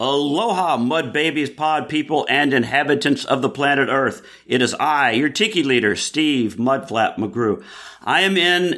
Aloha, Mud Babies pod people and inhabitants of the planet Earth. It is I, your tiki leader, Steve Mudflap McGrew. I am in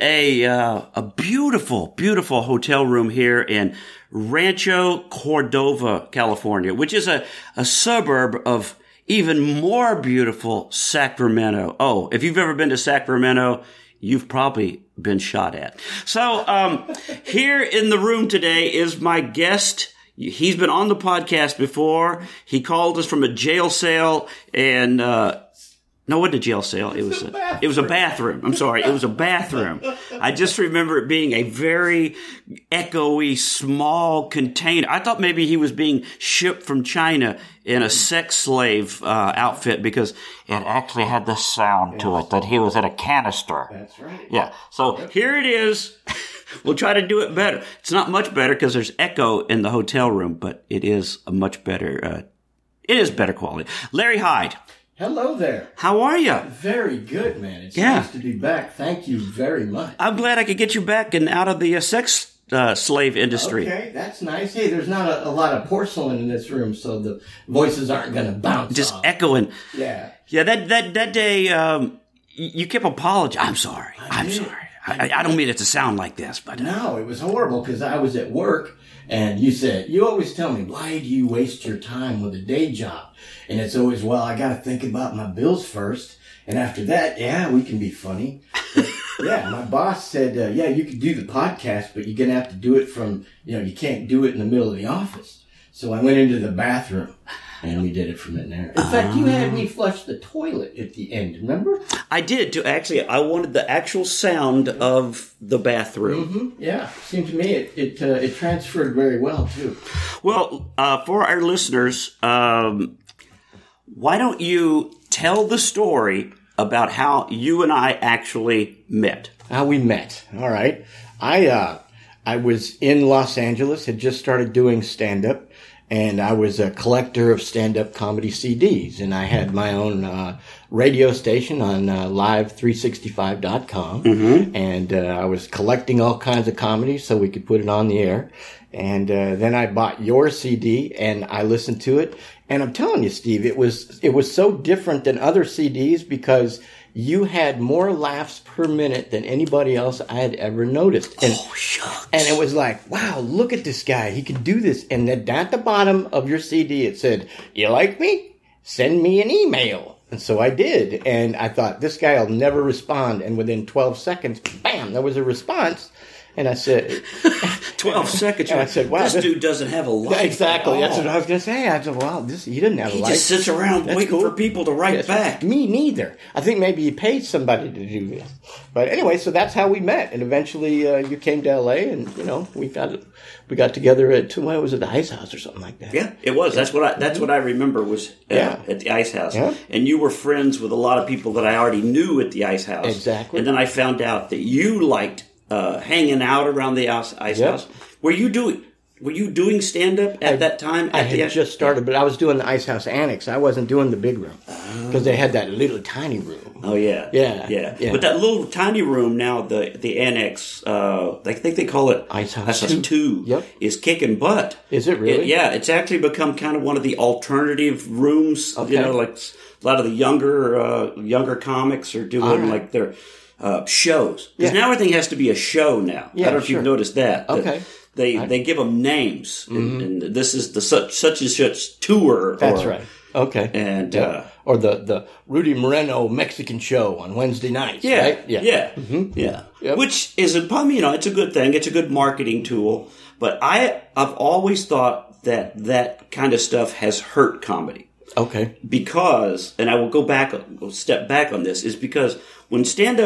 a beautiful, beautiful hotel room here in Rancho Cordova, California, which is a suburb of even more beautiful Sacramento. Oh, if you've ever been to Sacramento, you've probably been shot at. So, here in the room today is my guest. He's been on the podcast before. He called us from a jail cell and, no, it wasn't a jail cell. It was a bathroom. I'm sorry. It was a bathroom. I just remember it being a very echoey, small container. I thought maybe he was being shipped from China in a sex slave, outfit because it actually had the sound to it that he was in a canister. That's right. Yeah. So here it is. We'll try to do it better. It's not much better because there's echo in the hotel room, but it is a much better, it is better quality. Larry Hyde. Hello there. How are you? Very good, man. It's nice to be back. Thank you very much. I'm glad I could get you back and out of the sex slave industry. Okay, that's nice. Hey, there's not a lot of porcelain in this room, so the voices aren't going to bounce Just off. echoing. Yeah. Yeah, that day, you kept apologizing. I'm sorry. I'm sorry. I don't mean it to sound like this, but... No, it was horrible because I was at work and you always tell me, why do you waste your time with a day job? And it's always, well, I got to think about my bills first. And after that, we can be funny. But, my boss said, you can do the podcast, but you're going to have to do it from, you can't do it in the middle of the office. So I went into the bathroom. And we did it from in there. In fact, you had me flush the toilet at the end, remember? I did. I wanted the actual sound of the bathroom. Mm-hmm. Yeah. Seemed to me it transferred very well, too. Well, for our listeners, why don't you tell the story about how you and I actually met? How we met. All right. I was in Los Angeles, had just started doing stand-up. And I was a collector of stand-up comedy CDs. And I had my own radio station on live365.com. Mm-hmm. And I was collecting all kinds of comedy so we could put it on the air. And then I bought your CD and I listened to it. And I'm telling you, Steve, it was so different than other CDs because you had more laughs per minute than anybody else I had ever noticed. And, shucks. And it was like, wow, look at this guy. He can do this. And then at the bottom of your CD, it said, you like me? Send me an email. And so I did. And I thought, this guy will never respond. And within 12 seconds, bam, there was a response. And I said... 12 seconds. And I said, wow. This dude doesn't have a life. Exactly. That's what I was going to say. I said, wow, he didn't have a life. He just sits around waiting for people to write back. Me neither. I think maybe he paid somebody to do this. But anyway, so that's how we met. And eventually you came to L.A. and, we got together at, was it the Ice House or something like that? Yeah, it was. That's what I remember was at the Ice House. Yeah. And you were friends with a lot of people that I already knew at the Ice House. Exactly. And then I found out that you liked hanging out around the Ice House. Were you doing stand-up at that time? I had just started, but I was doing the Ice House Annex. I wasn't doing the big room because they had that little tiny room. Oh, yeah. Yeah. But that little tiny room now, the Annex, I think they call it Ice House 2, is kicking butt. Is it really? It's actually become kind of one of the alternative rooms. Okay. Like a lot of the younger comics are doing like their... shows. Because now everything has to be a show now. I don't know if you've noticed that. Okay. They give them names. Mm-hmm. And this is the such and such tour. That's right. Okay. And, or the Rudy Moreno Mexican show on Wednesday nights. Yeah. Right? Yeah. Mm-hmm. Yeah. Yep. Which is, it's a good thing. It's a good marketing tool. But I've always thought that kind of stuff has hurt comedy. Okay. Because, and I will go step back on this, is because when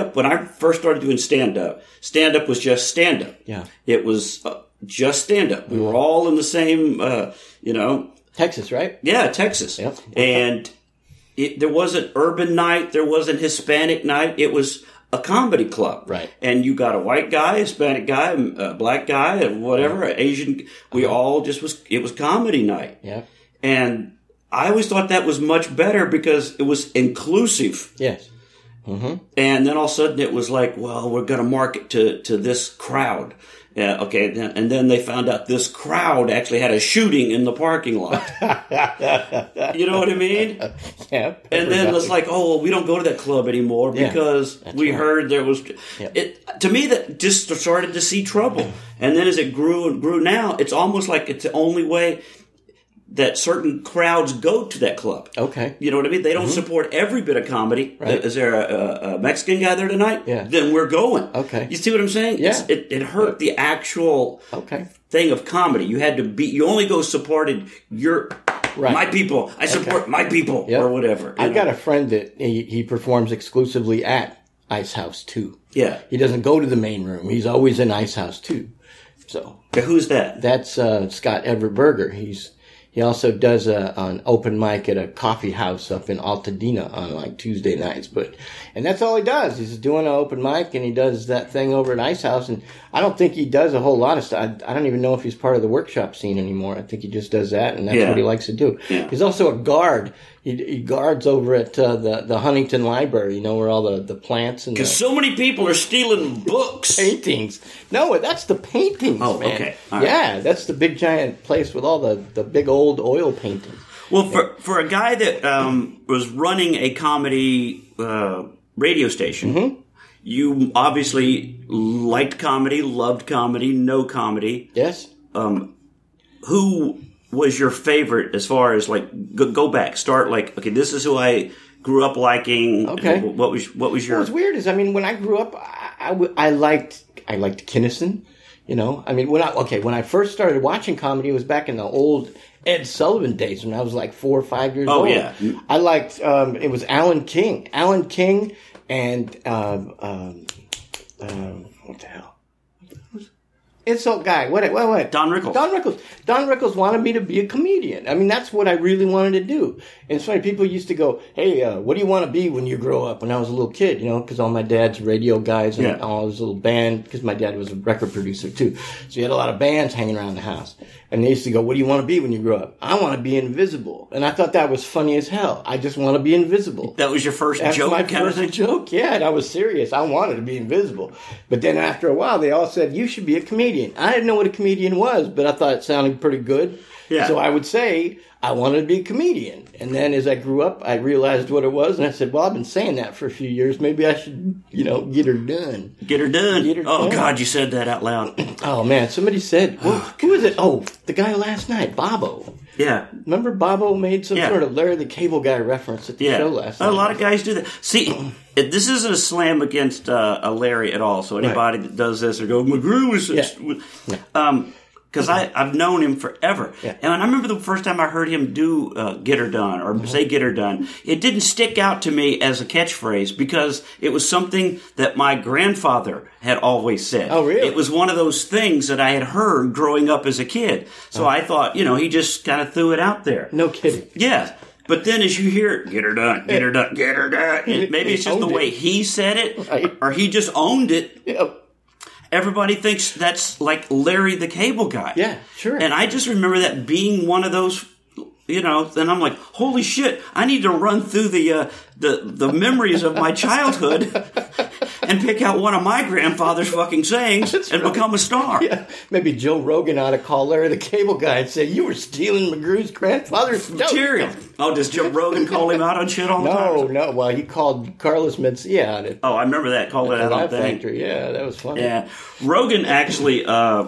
I first started doing stand-up was just stand-up. Yeah. It was just stand-up. We were all in the same, Texas, right? Yeah, Texas. Yep. And there wasn't urban night, there wasn't Hispanic night, it was a comedy club. Right. And you got a white guy, Hispanic guy, a black guy, whatever, Asian, we all it was comedy night. Yeah. And I always thought that was much better because it was inclusive. Yes. Mm-hmm. And then all of a sudden it was like, well, we're going to market to this crowd. Yeah, okay. And then they found out this crowd actually had a shooting in the parking lot. You know what I mean? Yeah. And then it's like, oh, well, we don't go to that club anymore because we heard there was... To me, that just started to see trouble. And then as it grew and grew now, it's almost like it's the only way that certain crowds go to that club. Okay. You know what I mean? They don't support every bit of comedy. Right. Is there a Mexican guy there tonight? Yeah. Then we're going. Okay. You see what I'm saying? Yeah. It hurt the actual thing of comedy. You had to be, you only go supported my people. I support my people or whatever. I've got a friend that he performs exclusively at Ice House 2. Yeah. He doesn't go to the main room. He's always in Ice House 2. So. Okay, who's that? That's Scott Everberger. He also does an open mic at a coffee house up in Altadena on like Tuesday nights. And that's all he does. He's doing an open mic, and he does that thing over at Ice House. And I don't think he does a whole lot of stuff. I don't even know if he's part of the workshop scene anymore. I think he just does that, and that's what he likes to do. Yeah. He's also a guard. He guards over at the Huntington Library, you know, where all the plants and... Because so many people are stealing books. Paintings. No, that's the paintings, man. Okay. Right. That's the big giant place with all the big old oil paintings. Well, for a guy that was running a comedy radio station, you obviously liked comedy, loved comedy, know comedy. Yes. Who was your favorite as far as like go back, start like, okay, this is who I grew up liking. Okay. What was your... What's weird is, I mean, when I grew up, I liked Kinison. You know, I mean, when I first started watching comedy, it was back in the old Ed Sullivan days when I was like 4 or 5 years old. Oh yeah. I liked it was Alan King and what the hell? Insult guy. What? Don Rickles. Don Rickles wanted me to be a comedian. I mean, that's what I really wanted to do. And it's funny, people used to go, hey, what do you want to be when you grow up? When I was a little kid, you know, because all my dad's radio guys and all his little band, because my dad was a record producer too. So he had a lot of bands hanging around the house. And they used to go, what do you want to be when you grow up? I want to be invisible. And I thought that was funny as hell. I just want to be invisible. That was your first joke? That's my first joke, yeah. And I was serious. I wanted to be invisible. But then after a while, they all said, you should be a comedian. I didn't know what a comedian was, but I thought it sounded pretty good. Yeah. So I would say, I wanted to be a comedian. And then as I grew up, I realized what it was. And I said, well, I've been saying that for a few years. Maybe I should, you know, get her done. Get her done. Oh, God, you said that out loud. Oh, man. Somebody said, who is it? Oh, the guy last night, Bobo. Yeah. Remember Bobo made some sort of Larry the Cable Guy reference at the show last night? A lot of guys do that. See, this isn't a slam against a Larry at all. So anybody that does this or go, McGrew was... Because I've known him forever. Yeah. And I remember the first time I heard him do Get Her Done or say Get Her Done, it didn't stick out to me as a catchphrase because it was something that my grandfather had always said. Oh, really? It was one of those things that I had heard growing up as a kid. So I thought, you know, he just kind of threw it out there. No kidding. Yeah. But then as you hear it, get her done, get her done, get her done, maybe it's just the way he said it or he just owned it. Yep. Everybody thinks that's like Larry the Cable Guy. Yeah, sure. And I just remember that being one of those, you know, then I'm like, holy shit, I need to run through the memories of my childhood and pick out one of my grandfather's fucking sayings and become a star. Yeah. Maybe Joe Rogan ought to call Larry the Cable Guy and say, you were stealing McGrew's grandfather's material. Oh, does Joe Rogan call him out on shit all the time? No. Well, he called Carlos Mencia on it. Oh, I remember that. Called it out on Laugh Factory. Yeah, that was funny. Yeah. Rogan actually...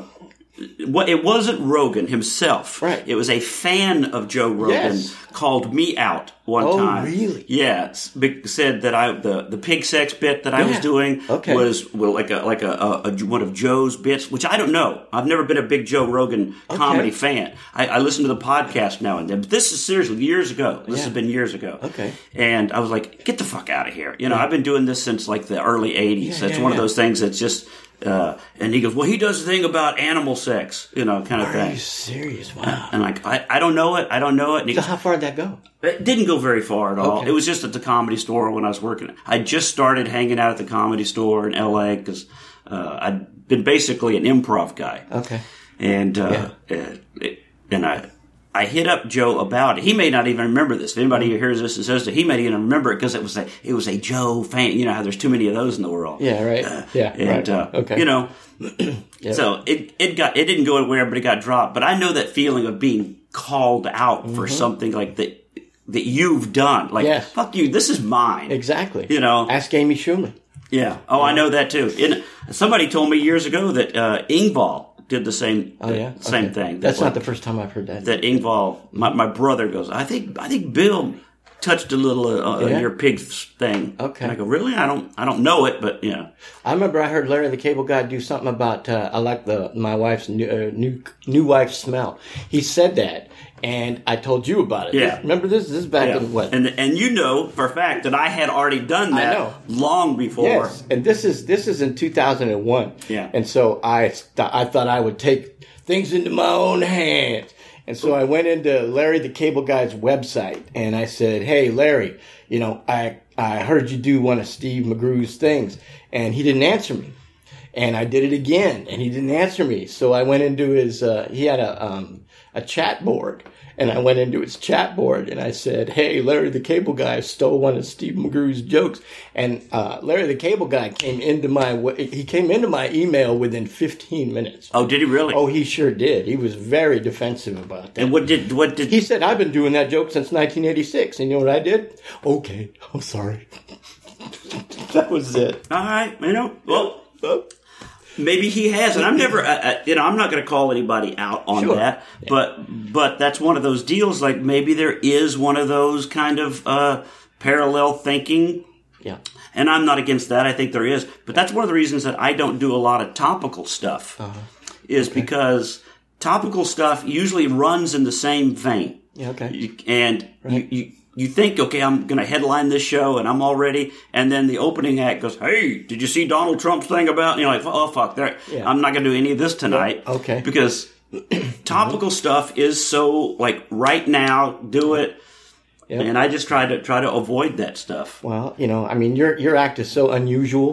it wasn't Rogan himself. Right. It was a fan of Joe Rogan called me out one time. Oh, really? Yeah. Said that the pig sex bit that I was doing was like a one of Joe's bits, which I don't know. I've never been a big Joe Rogan comedy fan. I listen to the podcast now and then. But this is seriously years ago. This has been years ago. Okay. And I was like, get the fuck out of here. You know, I've been doing this since like the early 80s. It's one of those things that's just... and he goes, well, he does a thing about animal sex, you know, kind of thing. Are you serious? Wow. And like, I don't know it. I don't know it. And so how far did that go? It didn't go very far at all. Okay. It was just at the Comedy Store when I was working. I just started hanging out at the Comedy Store in L.A. because I'd been basically an improv guy. Okay. And I I hit up Joe about it. He may not even remember this. If anybody who hears this and says that, he may even remember it because it was a Joe fan. You know how there's too many of those in the world. Yeah, right. Okay. You know, yep. So it didn't go anywhere, but it got dropped. But I know that feeling of being called out for something like that you've done. Like, yes. Fuck you, this is mine. Exactly. You know, ask Amy Schumer. Yeah. Oh, I know that too. Somebody told me years ago that Ingval did the same. Same thing. That's not the first time I've heard that. That Ingval, my brother goes, I think Bill touched a little your pig thing. Okay. And I go, really? I don't know it, but yeah. I remember I heard Larry the Cable Guy do something about I like my wife's new wife's smell. He said that. And I told you about it. Yeah. Remember this? This is back in what? And you know for a fact that I had already done that long before. Yes. And this is in 2001. Yeah. And so I thought I would take things into my own hands. And so I went into Larry the Cable Guy's website and I said, "Hey, Larry, you know, I heard you do one of Steve McGrew's things." And he didn't answer me. And I did it again and he didn't answer me. So I went into his he had a chat board, and I went into his chat board and I said, "Hey, Larry the Cable Guy stole one of Steve McGrew's jokes." And Larry the Cable Guy came into my email within 15 minutes. Oh, did he really? Oh, he sure did. He was very defensive about that. And what did he said? "I've been doing that joke since 1986." And you know what I did? "Okay, I'm sorry." That was it. All right, you know, well. Maybe he has, and I'm never, I'm not going to call anybody out on that, but that's one of those deals. Like maybe there is one of those kind of parallel thinking. Yeah. And I'm not against that. I think there is, but that's one of the reasons that I don't do a lot of topical stuff, because topical stuff usually runs in the same vein. Yeah. Okay. And you think, okay, I'm going to headline this show and I'm all ready. And then the opening act goes, "Hey, did you see Donald Trump's thing about," and you're like, "Oh, fuck, I'm not going to do any of this tonight." Yeah, okay. Because topical stuff is so like right now, do it. Yep. And I just try to avoid that stuff. Well, you know, I mean, your act is so unusual.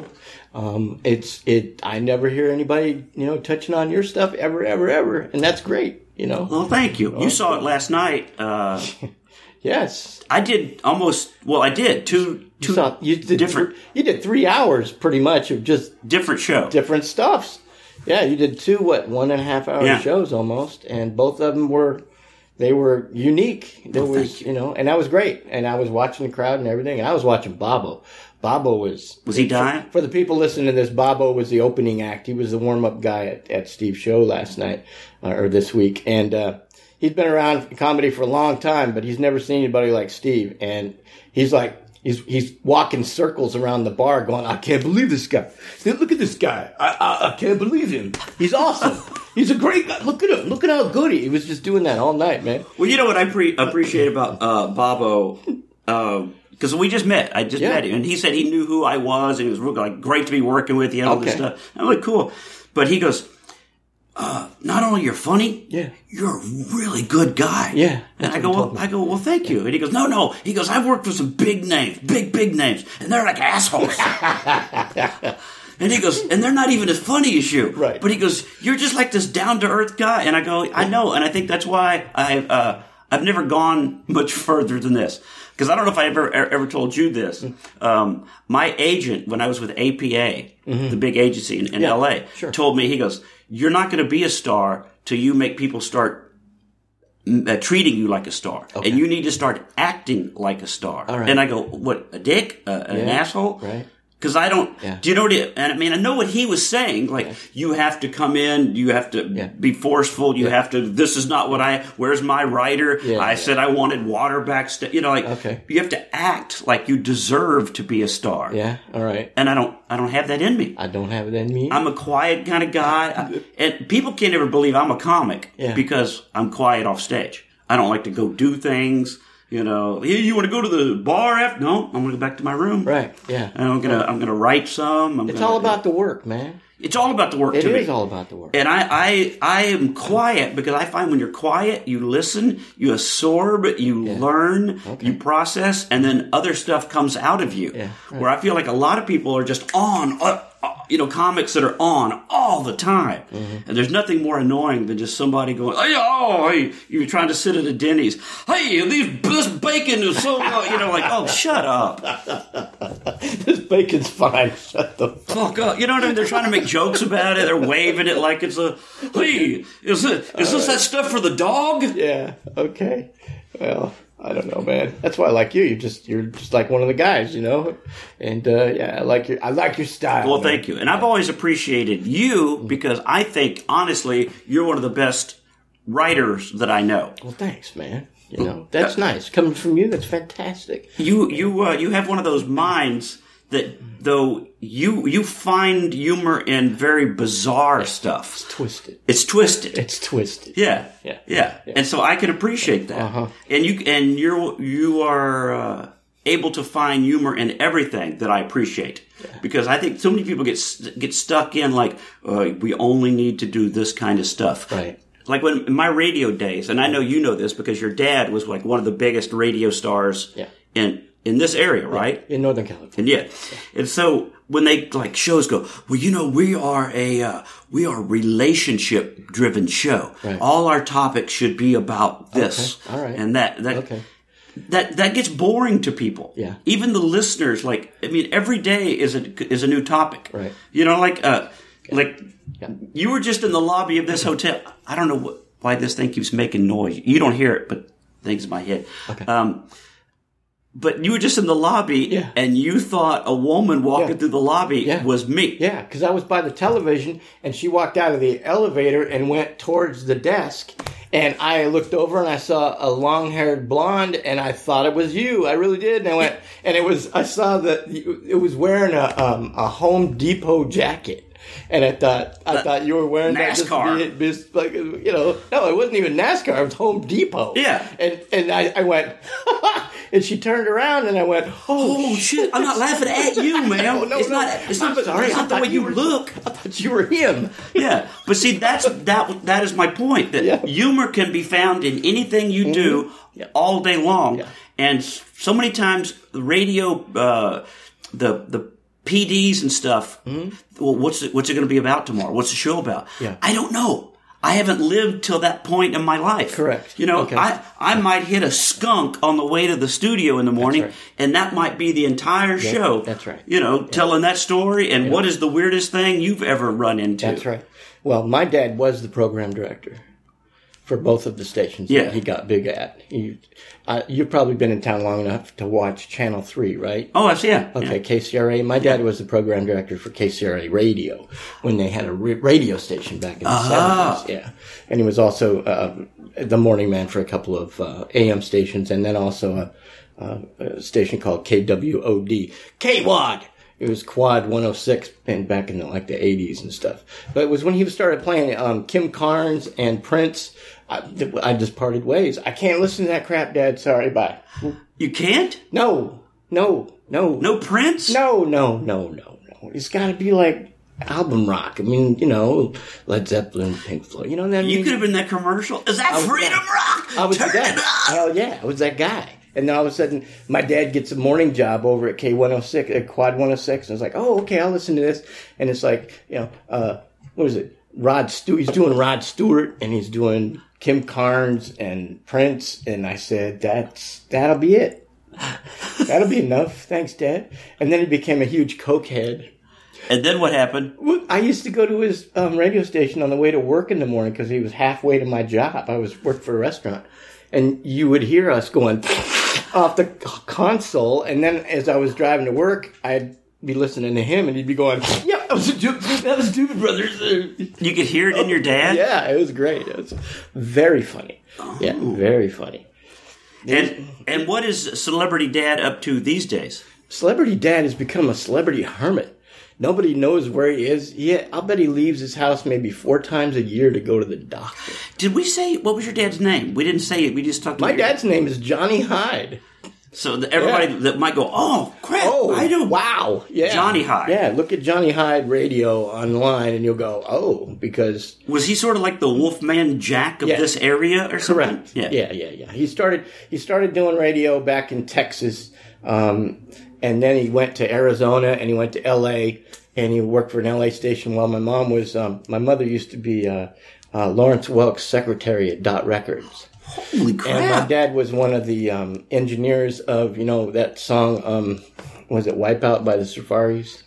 I never hear anybody, you know, touching on your stuff ever, and that's great, you know. Well, thank you. You saw it last night. Yes. I did I did two different. You did 3 hours pretty much of just different show. Different stuffs. Yeah, you did 2 1.5 hour shows almost, and both of them were unique. You know, and that was great. And I was watching the crowd and everything, and I was watching Bobo. Bobo was he dying? For the people listening to this, Bobo was the opening act. He was the warm-up guy at Steve's show last night or this week, and he's been around comedy for a long time, but he's never seen anybody like Steve. And he's like, he's walking circles around the bar going, "I can't believe this guy. Look at this guy. I can't believe him. He's awesome. He's a great guy. Look at him. Look at how good he was just doing that all night, man." Well, you know what I appreciate about Bobo? Because we just met. I just met him. And he said he knew who I was. And it was like great to be working with you and all this stuff. I'm like, cool. But he goes, "Not only you're funny, you're a really good guy." Yeah. And I go, well, thank you. And he goes, no. He goes, "I've worked with some big names, big names, and they're like assholes." And he goes, "And they're not even as funny as you." Right. But he goes, "You're just like this down to earth guy." And I go, I know. And I think that's why I've never gone much further than this. Because I don't know if I ever told you this. My agent, when I was with APA, the big agency in LA, told me, he goes, "You're not going to be a star till you make people start treating you like a star. Okay. And you need to start acting like a star." All right. And I go, "What, a dick? An asshole?" Right. Because I don't, do you know what and I mean, I know what he was saying. Like, you have to come in, you have to be forceful, you have to, this is not what where's my writer? I said I wanted water backstage. You know, like, you have to act like you deserve to be a star. Yeah, all right. And I don't have that in me. I don't have it in me. I'm a quiet kind of guy. And people can't ever believe I'm a comic because I'm quiet off stage. I don't like to go do things. You know, "Hey, you want to go to the bar after?" No, I'm going to go back to my room. Right. Yeah. And I'm gonna write some. It's all about the work, man. It's all about the work. It is all about the work. And I am quiet because I find when you're quiet, you listen, you absorb, you learn, you process, and then other stuff comes out of you. Yeah. Right. Where I feel like a lot of people are just on comics that are on all the time. Mm-hmm. And there's nothing more annoying than just somebody going, hey, you're trying to sit at a Denny's. Hey, this bacon is so, like, oh, shut up. This bacon's fine. Shut the fuck up. You know what I mean? They're trying to make jokes about it. They're waving it like it's hey, is this that stuff for the dog? Yeah, okay. Well, I don't know, man. That's why I like you. You're just like one of the guys, And I like your style. Well, thank you. And I've always appreciated you because I think, honestly, you're one of the best writers that I know. Well, thanks, man. That's nice. Coming from you, that's fantastic. You have one of those minds that, though you find humor in very bizarre stuff. It's twisted. Yeah. And so I can appreciate that. Uh-huh. And you are able to find humor in everything that I appreciate. Yeah. Because I think so many people get stuck in like we only need to do this kind of stuff. Right. Like in my radio days, and I know you know this because your dad was like one of the biggest radio stars in this area, right? In Northern California. And so when they like shows go, well, we are a relationship driven show. Right. All our topics should be about this. Okay. All right. And that gets boring to people. Yeah. Even the listeners, every day is a new topic. Right. You were just in the lobby of this hotel. I don't know why this thing keeps making noise. You don't hear it, but things in my head. Okay. But you were just in the lobby, and you thought a woman walking through the lobby was me. Yeah, because I was by the television, and she walked out of the elevator and went towards the desk, and I looked over and I saw a long-haired blonde, and I thought it was you. I really did, and I went, and I saw that it was wearing a Home Depot jacket. And I thought you were wearing NASCAR. No, it wasn't even NASCAR. It was Home Depot. Yeah. And I went, and she turned around and I went, oh shit! I'm not laughing at you, man. No, it's not the way you look. I thought you were him. Yeah, but see, that is my point. That humor can be found in anything you do all day long, and so many times the radio, the PDs and stuff. Mm-hmm. Well, what's it going to be about tomorrow? What's the show about? Yeah. I don't know. I haven't lived till that point in my life. Correct. Okay. I might hit a skunk on the way to the studio in the morning, and that might be the entire show. That's right. Telling that story and what is the weirdest thing you've ever run into. That's right. Well, my dad was the program director for both of the stations that he got big at. You've probably been in town long enough to watch Channel 3, right? Oh, yeah. Okay, KCRA. My dad was the program director for KCRA Radio when they had a radio station back in the 70s. Yeah. And he was also the morning man for a couple of AM stations, and then also a station called KWOD. KWOD! It was Quad 106 and back in the 80s and stuff. But it was when he started playing Kim Carnes and Prince. I just parted ways. I can't listen to that crap, Dad. Sorry, bye. You can't? No. No Prince? No. It's got to be like album rock. I mean, Led Zeppelin, Pink Floyd. You know what I mean? You could have been that commercial. Is that Freedom Rock? I was Turn that. it up! Hell yeah, I was that guy. And then all of a sudden, my dad gets a morning job over at K106, at Quad 106. And I was like, oh, okay, I'll listen to this. And it's like, what is it? He's doing Rod Stewart, and he's doing Kim Carnes and Prince. And I said, that'll be it. That'll be enough. Thanks, Dad. And then he became a huge Coke head. And then what happened? I used to go to his radio station on the way to work in the morning because he was halfway to my job. I worked for a restaurant. And you would hear us going off the console. And then as I was driving to work, I'd be listening to him, and he'd be going, "Yep, that was Doobie Brothers." You could hear it in your dad? Yeah, it was great. It was very funny. Oh. Yeah, very funny. And what is Celebrity Dad up to these days? Celebrity Dad has become a celebrity hermit. Nobody knows where he is. I'll bet he leaves his house maybe 4 times a year to go to the doctor. Did we say, what was your dad's name? We didn't say it. We just talked about My dad's name is Johnny Hyde. So everybody that might go, oh, crap, I do. Wow. Yeah. Johnny Hyde. Yeah, look at Johnny Hyde Radio online, and you'll go, oh, because... Was he sort of like the Wolfman Jack of this area or something? Correct. Yeah. He started doing radio back in Texas, And then he went to Arizona, and he went to L.A., and he worked for an L.A. station while my mom was, my mother used to be Lawrence Welk's secretary at Dot Records. Holy crap. And my dad was one of the engineers of, that song, was it Wipeout by the Safaris?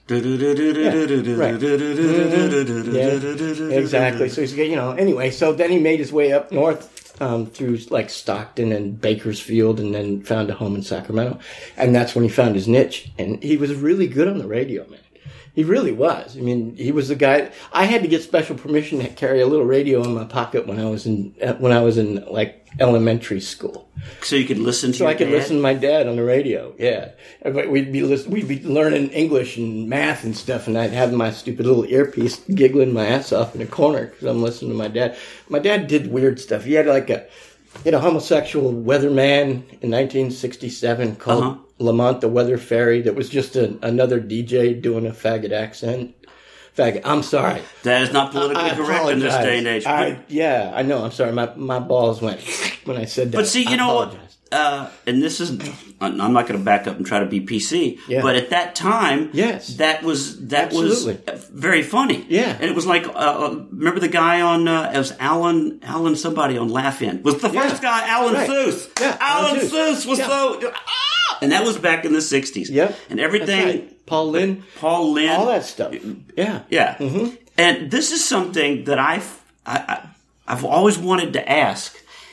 Yeah, exactly. So he's, anyway, so then he made his way up north through like Stockton and Bakersfield, and then found a home in Sacramento. And that's when he found his niche. And he was really good on the radio, man. He really was. I mean, he was the guy. I had to get special permission to carry a little radio in my pocket when I was in like elementary school. So you could listen to So your I could dad? listen to my dad on the radio. Yeah, but we'd be learning English and math and stuff, and I'd have my stupid little earpiece giggling my ass off in the corner because I'm listening to my dad. My dad did weird stuff. He had a homosexual weatherman in 1967 called Lamont the Weather Fairy that was just another DJ doing a faggot accent. Faggot. I'm sorry. That is not politically correct in this day and age. Yeah, I know. I'm sorry. My balls went when I said that. But see, you know what? And this is, I'm not going to back up and try to be PC, but at that time, yes, that was Absolutely. very funny. Yeah. And it was like, remember the guy on, it was Alan somebody on Laugh-In. Was the first guy, Alan Seuss. Yeah. Alan Seuss was so, and that was back in the 60s. Yep. And everything. Right. Paul Lynde. All that stuff. Yeah. Yeah. Mm-hmm. And this is something that I've always wanted to ask.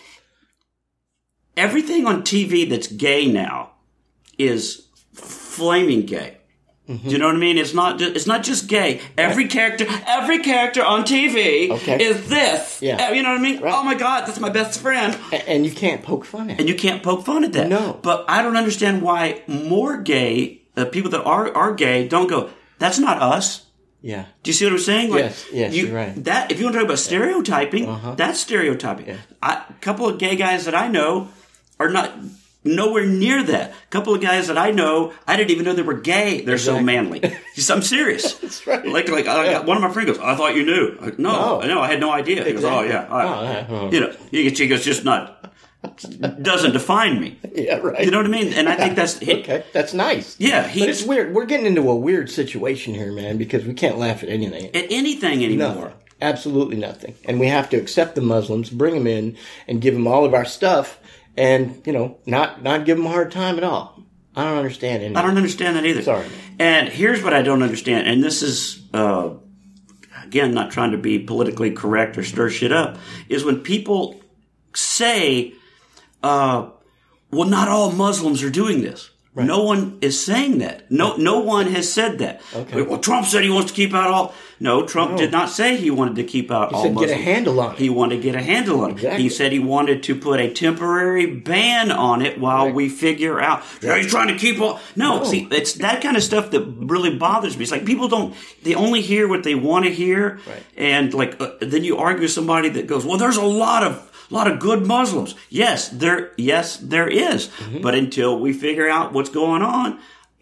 Everything on TV that's gay now is flaming gay. Mm-hmm. Do you know what I mean? It's not just gay. Every character on TV is this. Yeah. You know what I mean? Right. Oh my God, that's my best friend. And you can't poke fun at it. And you can't poke fun at that. No. But I don't understand why more gay, people that are gay don't go, that's not us. Yeah. Do you see what I'm saying? Like, yes, you're right. That, if you want to talk about stereotyping, that's stereotyping. Yeah. A couple of gay guys that I know are not nowhere near that. A couple of guys that I know, I didn't even know they were gay. They're so manly. I'm serious. That's right. Like one of my friends goes, I thought you knew. No, I had no idea. He goes, oh yeah. He goes, just not, doesn't define me. Yeah, right. You know what I mean? And I think that's... Okay, that's nice. Yeah. But it's weird. We're getting into a weird situation here, man, because we can't laugh at anything. At anything anymore. Nothing. Absolutely nothing. And we have to accept the Muslims, bring them in, and give them all of our stuff, and, not give them a hard time at all. I don't understand anything. I don't understand that either. Sorry. And here's what I don't understand, and this is, again, not trying to be politically correct or stir shit up, is when people say, well, not all Muslims are doing this. Right. No one is saying that. No one has said that. Okay. Well, Trump said he wants to keep out all... No, Trump did not say he wanted to keep out all Muslims. He said get a handle on it. He wanted to get a handle on it. Exactly. He said he wanted to put a temporary ban on it while we figure out... He's trying to keep all... No, see, it's that kind of stuff that really bothers me. It's like people don't... They only hear what they want to hear. Right. And then you argue with somebody that goes, well, there's a lot of good Muslims. Yes, there is. Mm-hmm. But until we figure out what's going on,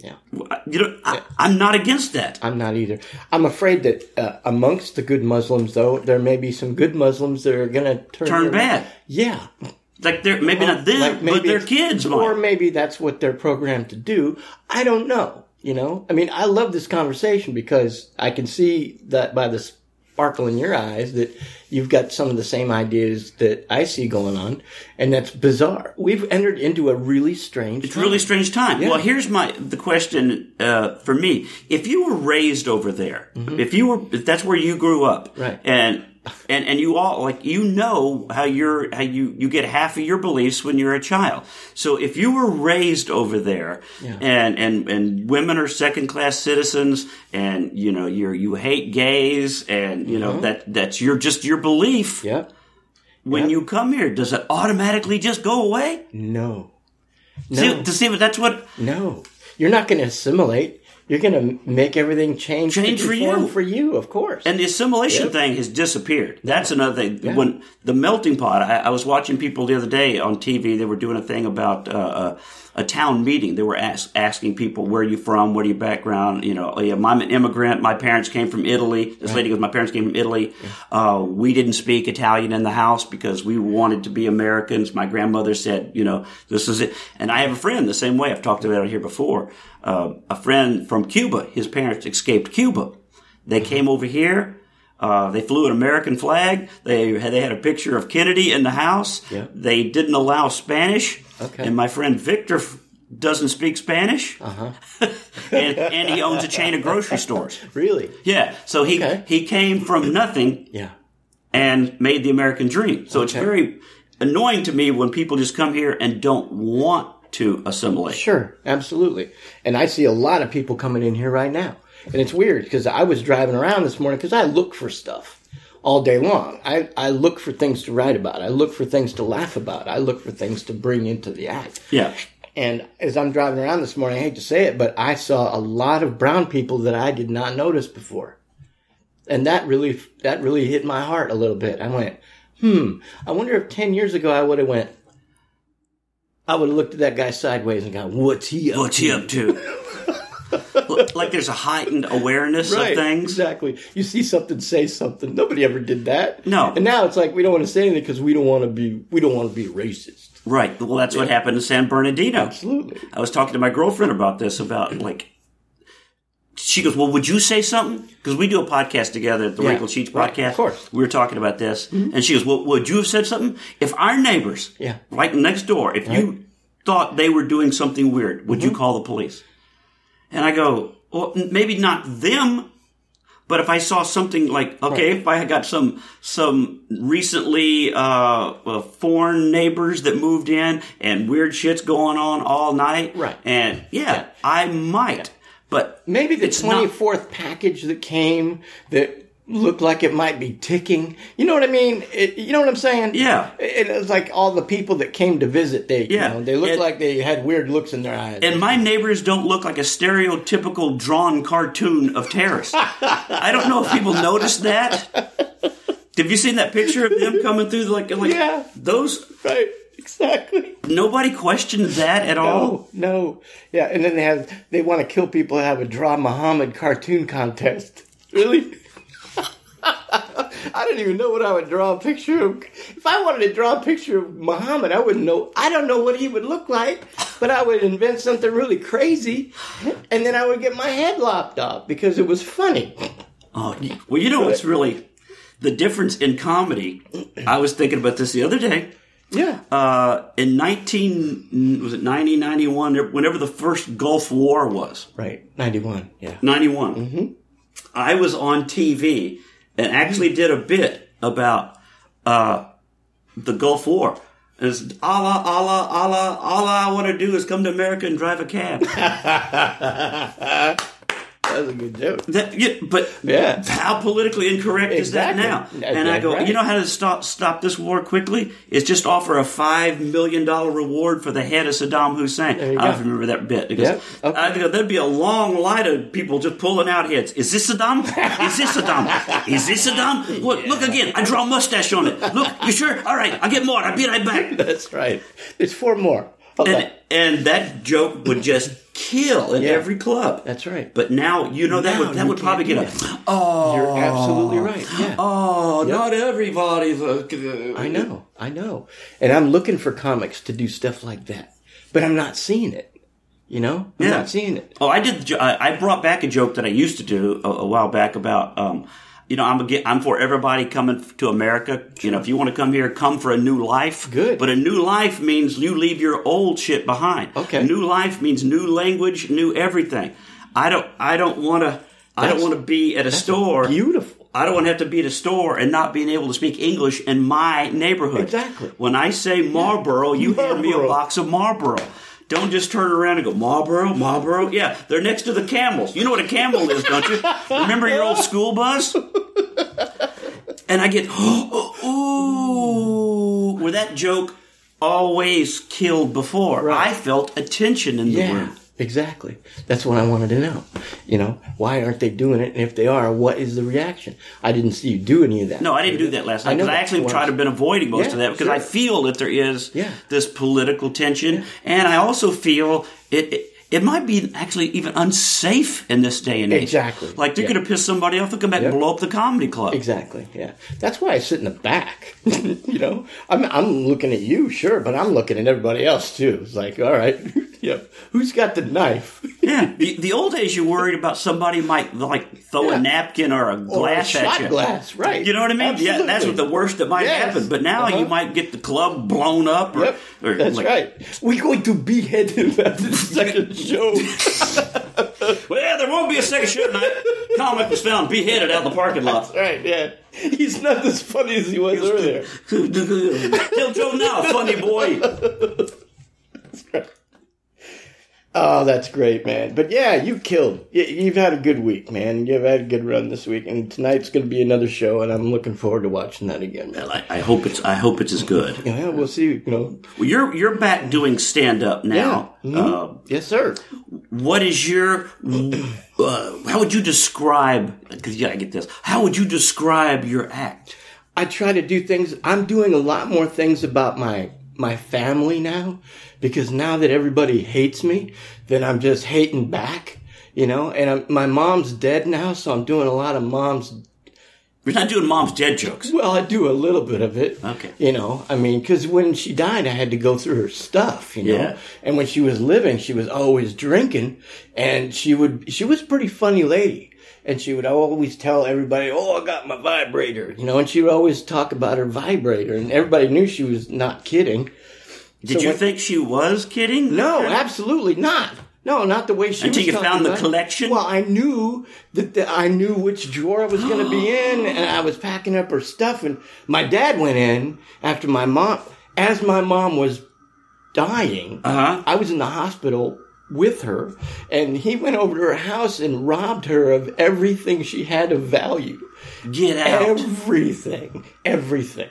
I'm not against that. I'm not either. I'm afraid that amongst the good Muslims, though, there may be some good Muslims that are going to turn bad. Yeah. Like they're maybe not them, but their kids might. Or maybe that's what they're programmed to do. I don't know. I mean, I love this conversation because I can see that by the sparkle in your eyes that you've got some of the same ideas that I see going on, and that's bizarre. We've entered into a really strange time. Really strange time. Yeah. Well, here's the question for me. If you were raised over there, if that's where you grew up, right, and you all how you get half of your beliefs when you're a child. So if you were raised over there, and women are second class citizens, and you hate gays, and that's your belief. Yeah. When you come here, does it automatically just go away? No. See, that's what. No, you're not going to assimilate. you're going to make everything change for you, of course. And the assimilation thing has disappeared. That's another thing. Yeah. When the melting pot, I was watching people the other day on TV. They were doing a thing about a town meeting. They were asking people, where are you from? What are your background? You know, I'm an immigrant. My parents came from Italy. This lady goes, my parents came from Italy. Yeah. We didn't speak Italian in the house because we wanted to be Americans. My grandmother said, this is it. And I have a friend the same way. I've talked about it here before. A friend from Cuba. His parents escaped Cuba. They came over here. They flew an American flag. They had a picture of Kennedy in the house. Yeah. They didn't allow Spanish. Okay. And my friend Victor doesn't speak Spanish. Uh-huh. and he owns a chain of grocery stores. Really? Yeah. So he came from nothing. Yeah. And made the American dream. So it's very annoying to me when people just come here and don't want to assimilate. Sure, absolutely. And I see a lot of people coming in here right now. And it's weird because I was driving around this morning because I look for stuff all day long. I look for things to write about. I look for things to laugh about. I look for things to bring into the act. Yeah. And as I'm driving around this morning, I hate to say it, but I saw a lot of brown people that I did not notice before. And that really hit my heart a little bit. I went, I wonder if 10 years ago I would have looked at that guy sideways and gone, what's he up to? Like there's a heightened awareness of things. Exactly. You see something, say something. Nobody ever did that. No. And now it's like we don't want to say anything because we don't want to be racist. Right. Well, that's what happened in San Bernardino. Absolutely. I was talking to my girlfriend about this, she goes, well, would you say something? Because we do a podcast together, the Wrinkle Sheets podcast. Of course. We were talking about this. Mm-hmm. And she goes, well, would you have said something? If our neighbors, right next door, if you thought they were doing something weird, would you call the police? And I go, well, maybe not them, but if I saw something like, if I got some recently foreign neighbors that moved in and weird shit's going on all night, and I might. But maybe the 24th package that came that looked like it might be ticking. You know what I mean? You know what I'm saying? Yeah. It was like all the people that came to visit, they looked like they had weird looks in their eyes. And my neighbors don't look like a stereotypical drawn cartoon of terrorists. I don't know if people noticed that. Have you seen that picture of them coming through like those? Right. Exactly. Nobody questioned that at all? No. Yeah, and then they want to kill people and have a Draw Muhammad cartoon contest. Really? I didn't even know what I would draw a picture of. If I wanted to draw a picture of Muhammad, I wouldn't know. I don't know what he would look like, but I would invent something really crazy, and then I would get my head lopped off because it was funny. Oh, well, you know what's really the difference in comedy? I was thinking about this the other day. Yeah. In 1991, whenever the first Gulf War was. Right. 91. Yeah. 91. Mm-hmm. I was on TV and actually did a bit about the Gulf War. It's Allah, Allah, Allah, all I want to do is come to America and drive a cab. That was a good joke. But how politically incorrect is that now? And I go, you know how to stop this war quickly? Is just offer a $5 million reward for the head of Saddam Hussein. I don't remember that bit. Because I think there'd be a long line of people just pulling out heads. Is this Saddam? Is this Saddam? Is this Saddam? Look again. I draw a mustache on it. Look, you sure? All right, I'll get more. I'll be right back. That's right. There's 4 more. And that joke would just kill in every club. That's right. But now, that would probably get a... Oh. You're absolutely right. Yeah. Oh, not everybody's... I know. And I'm looking for comics to do stuff like that. But I'm not seeing it. I'm not seeing it. Oh, I brought back a joke that I used to do a while back about... I'm for everybody coming to America. Sure. If you want to come here, come for a new life. Good. But a new life means you leave your old shit behind. Okay. New life means new language, new everything. I don't want to be at a store. Beautiful. I don't want to have to be at a store and not being able to speak English in my neighborhood. Exactly. When I say Marlboro, you hand me a box of Marlboro. Don't just turn around and go, Marlboro? Yeah, they're next to the Camels. You know what a Camel is, don't you? Remember your old school bus? And I get, where that joke always killed before. Right. I felt a tension in the room. Exactly. That's what I wanted to know. You know, why aren't they doing it? And if they are, what is the reaction? I didn't see you do any of that. No, I didn't do that last night because I actually tried to been avoiding most of that because I feel that there is this political tension, and I also feel it might be actually even unsafe in this day and age. Exactly. Like they're going to piss somebody off, they'll come back and blow up the comedy club. Exactly. Yeah. That's why I sit in the back. You know, I'm looking at you, sure, but I'm looking at everybody else too. It's like, all right, who's got the knife? Yeah. The old days, you're worried about somebody might like throw a napkin or a glass at you. Glass, right? You know what I mean? Absolutely. Yeah, that's what the worst that might happen. But now you might get the club blown up. Or that's right. We're going to behead him after the second show. Well, there won't be a second show tonight. Comic was found beheaded out in the parking lot. That's right, yeah. He's not as funny as he was earlier. Tell Joe now, funny boy. That's right. Oh, that's great, man. But yeah, you killed. You've had a good week, man. You've had a good run this week, and tonight's going to be another show, and I'm looking forward to watching that again, man. Well, I hope it's as good. Yeah, we'll see. You know, well, you're back doing stand up now. Yeah. Mm-hmm. Yes, sir. What is your? How would you describe? Because you gotta get this. How would you describe your act? I try to do things. I'm doing a lot more things about my family now, because now that everybody hates me, then I'm just hating back, you know, and my mom's dead now, so I'm doing a lot of You're not doing mom's dead jokes. Well, I do a little bit of it. Okay. You know, I mean, because when she died, I had to go through her stuff, you know. Yeah. And when she was living, she was always drinking, and she was a pretty funny lady. And she would always tell everybody, oh, I got my vibrator, you know, and she would always talk about her vibrator, and everybody knew she was not kidding. Did you think she was kidding? No, absolutely not. No, not the way she was Until you found the about. collection? Well, I knew I knew which drawer I was going to be in, and I was packing up her stuff, and my dad went in after my mom was dying. I was in the hospital with her, and he went over to her house and robbed her of everything she had of value. Get out. Everything.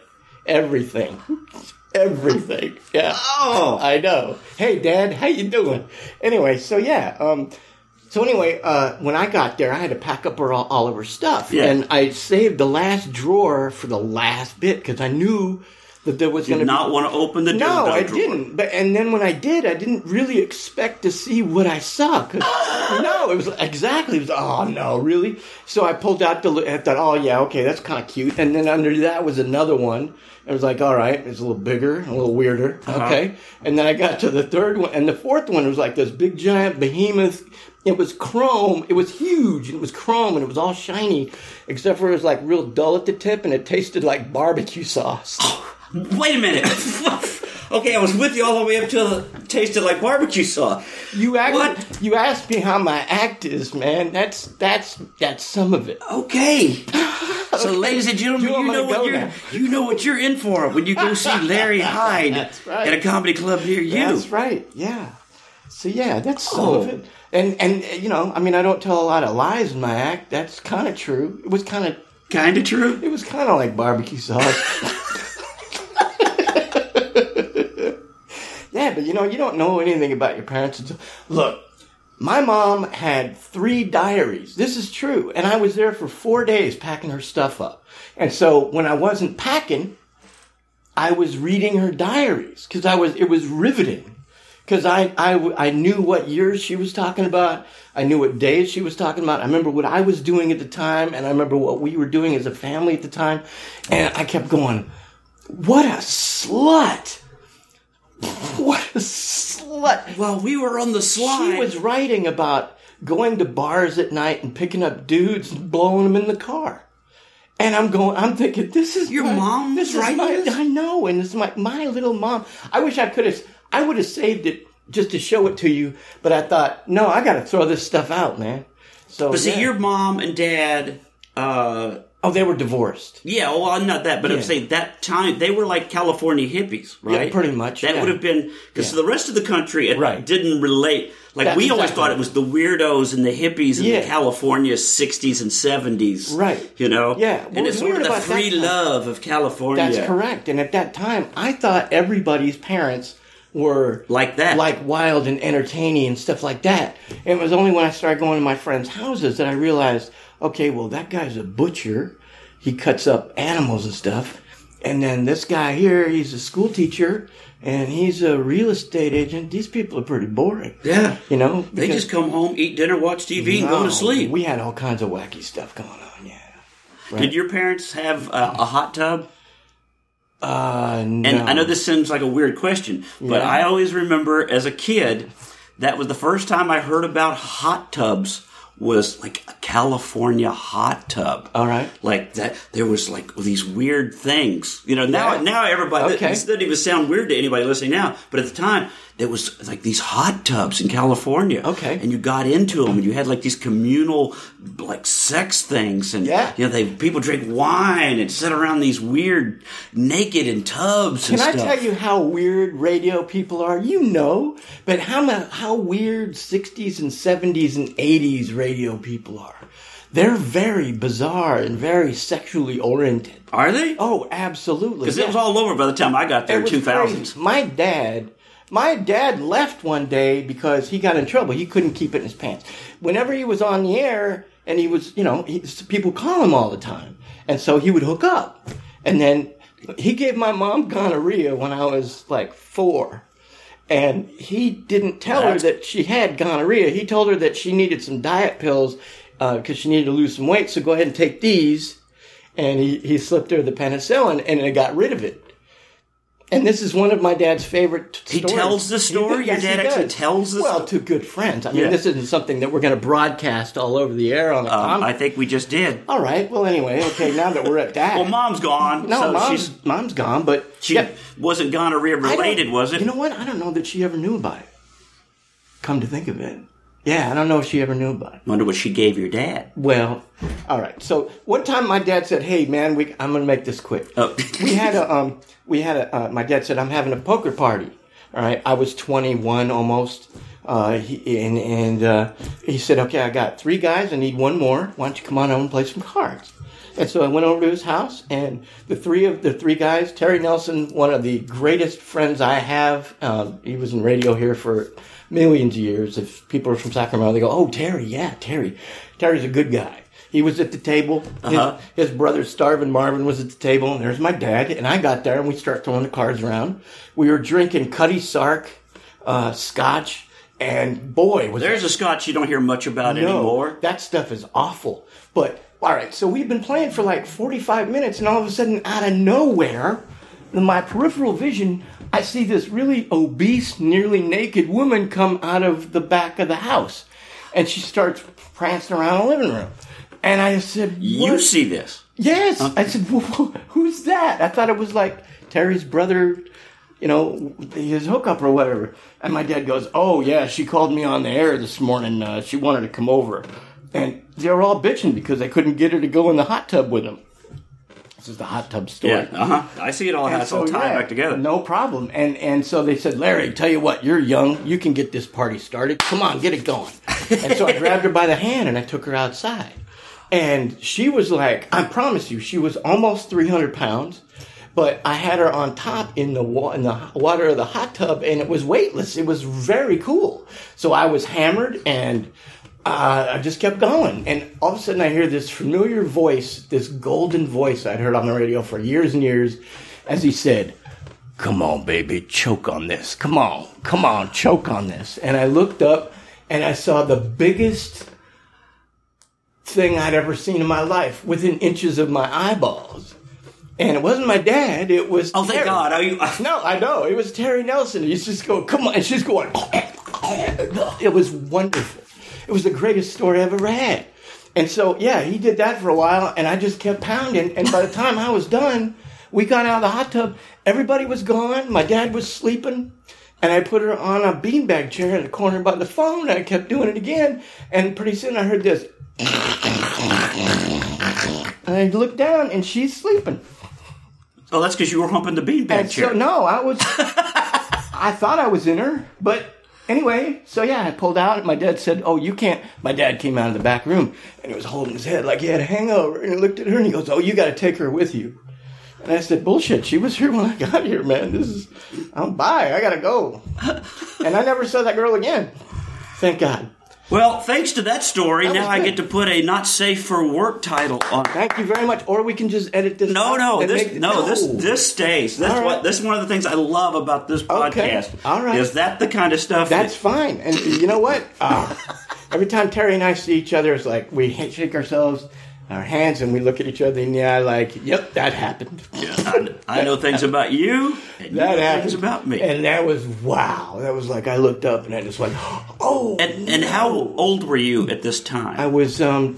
Yeah. Oh, I know. Hey, Dad, how you doing? Anyway, so yeah. When I got there, I had to pack up all of her stuff, and I saved the last drawer for the last bit because I knew that there was going to. Did not want to open the drawer. No, I didn't. And then when I did, I didn't really expect to see what I saw. No, it was exactly. It was, oh no, really? So I pulled out I thought, oh yeah, okay, that's kind of cute. And then under that was another one. It was like, all right, it's a little bigger, a little weirder. Okay. And then I got to the third one, and the fourth one was like this big giant behemoth. It was chrome. It was huge, and it was chrome, and it was all shiny, except for it was like real dull at the tip, and it tasted like barbecue sauce. Wait a minute. Okay, I was with you all the way up till it tasted like barbecue sauce. You asked me how my act is, man. That's some of it. Okay. So, ladies and gentlemen, you know what you're in for when you go see Larry Hyde at a comedy club near you. That's right. Yeah. So yeah, that's some of it. And you know, I mean, I don't tell a lot of lies in my act. That's kind of true. It was kind of true. It was kind of like barbecue sauce. Yeah, but you know, you don't know anything about your parents until... Look, my mom had 3 diaries. This is true. And I was there for 4 days packing her stuff up. And so when I wasn't packing, I was reading her diaries because it was riveting. Because I knew what years she was talking about. I knew what days she was talking about. I remember what I was doing at the time, and I remember what we were doing as a family at the time. And I kept going, what a slut! What a slut! Well, we were on the slide. She was writing about going to bars at night and picking up dudes and blowing them in the car. And I'm thinking, this is your mom. This is I know, and it's my little mom. I wish I would have saved it just to show it to you, but I thought, no, I got to throw this stuff out, man. So, but see, your mom and dad. Oh, they were divorced. Yeah, well, not that, but I'm saying that time, they were like California hippies, right? Yeah, pretty much. That would have been, because the rest of the country, it didn't relate. Like, we always thought it was the weirdos and the hippies in the California 60s and 70s. Right. You know? Yeah. And it's sort of the free love of California. That's correct. And at that time, I thought everybody's parents were like that, like wild and entertaining and stuff like that. And it was only when I started going to my friends' houses that I realized, okay, well, that guy's a butcher. He cuts up animals and stuff. And then this guy here, he's a school teacher, and he's a real estate agent. These people are pretty boring. Yeah. You know? They just come home, eat dinner, watch TV, and go to sleep. We had all kinds of wacky stuff going on, yeah. Right? Did your parents have a hot tub? No. And I know this seems like a weird question, but I always remember as a kid, that was the first time I heard about hot tubs was like a California hot tub. All right. Like that, there was like these weird things. You know, now everybody, this doesn't even sound weird to anybody listening now, but at the time, there was like these hot tubs in California. Okay. And you got into them and you had like these communal like sex things. And, you know, people drink wine and sit around these weird naked in tubs and stuff. Can I tell you how weird radio people are? You know, but how weird 60s and 70s and 80s radio people are. They're very bizarre and very sexually oriented. Are they? Oh, absolutely. Because it was all over by the time I got there in 2000s. Crazy. My dad left one day because he got in trouble. He couldn't keep it in his pants. Whenever he was on the air, and he was, you know, people call him all the time. And so he would hook up. And then he gave my mom gonorrhea when I was like 4. And he didn't tell her that she had gonorrhea. He told her that she needed some diet pills because she needed to lose some weight. So go ahead and take these. And he slipped her the penicillin, and it got rid of it. And this is one of my dad's favorite stories. He tells the story? Your dad actually tells the story? Well, to good friends. I mean, this isn't something that we're going to broadcast all over the air on the I think we just did. All right. Well, anyway, okay, now that we're at that. Well, Mom's gone. No, Mom's gone, but... She wasn't gonorrhea related, was it? You know what? I don't know that she ever knew about it. Come to think of it. Yeah, I don't know if she ever knew about it. Wonder what she gave your dad. Well, all right. So one time my dad said, "Hey, man, I'm going to make this quick." Oh. My dad said, "I'm having a poker party." All right. I was 21 almost. He said, "Okay, I got 3 guys. I need 1 more. Why don't you come on over and play some cards?" And so I went over to his house, and the three guys, Terry Nelson, one of the greatest friends I have. He was in radio here for millions of years. If people are from Sacramento, they go, "Oh, Terry, yeah, Terry. Terry's a good guy." He was at the table. His brother, Starvin Marvin, was at the table, and there's my dad. And I got there, and we start throwing the cards around. We were drinking Cutty Sark, scotch, and boy, there's a scotch you don't hear much about anymore. That stuff is awful. But all right, so we've been playing for like 45 minutes, and all of a sudden, out of nowhere, in my peripheral vision, I see this really obese, nearly naked woman come out of the back of the house. And she starts prancing around the living room. And I said, "What?" You see this? Yes. Okay. I said, "Well, who's that?" I thought it was like Terry's brother, you know, his hookup or whatever. And my dad goes, "Oh, yeah, she called me on the air this morning. She wanted to come over." And they were all bitching because they couldn't get her to go in the hot tub with them. This is the hot tub story. Yeah, I see it all. It's all tied back together. No problem. And so they said, "Larry, tell you what, you're young. You can get this party started. Come on, get it going." And so I grabbed her by the hand and I took her outside. And she was like, I promise you, she was almost 300 pounds. But I had her on top in the water of the hot tub, and it was weightless. It was very cool. So I was hammered, and I just kept going. And all of a sudden I hear this familiar voice, this golden voice I'd heard on the radio for years and years, as he said, "Come on, baby, choke on this. Come on, choke on this." And I looked up, and I saw the biggest thing I'd ever seen in my life, within inches of my eyeballs. And it wasn't my dad, it was Terry. Thank God. No, I know. It was Terry Nelson. He's just going, "Come on." And she's going, it was wonderful. It was the greatest story I've ever had. And so, yeah, he did that for a while, and I just kept pounding. And by the time I was done, we got out of the hot tub. Everybody was gone. My dad was sleeping. And I put her on a beanbag chair in the corner by the phone, and I kept doing it again. And pretty soon I heard this. And I looked down, and she's sleeping. Oh, that's because you were humping the beanbag chair. So, no, I thought I was in her, but anyway, so yeah, I pulled out, and my dad said, "Oh, you can't." My dad came out of the back room, and he was holding his head like he had a hangover, and he looked at her, and he goes, "Oh, you got to take her with you." And I said, bullshit, she was here when I got here, man. Bye, I gotta go. And I never saw that girl again. Thank God. Well, thanks to that story, now I get to put a not safe for work title on. Thank you very much. Or we can just edit this. This stays. This is one of the things I love about this podcast. Okay. All right. Is that the kind of stuff that's fine. And you know what? Every time Terry and I see each other, it's like we shake ourselves, our hands, and we look at each other in the eye like, yep, that happened. Yeah, I know things about you, and that you know happened. Things about me. And that was, wow. That was like, I looked up and I just went, oh. And how old were you at this time? I was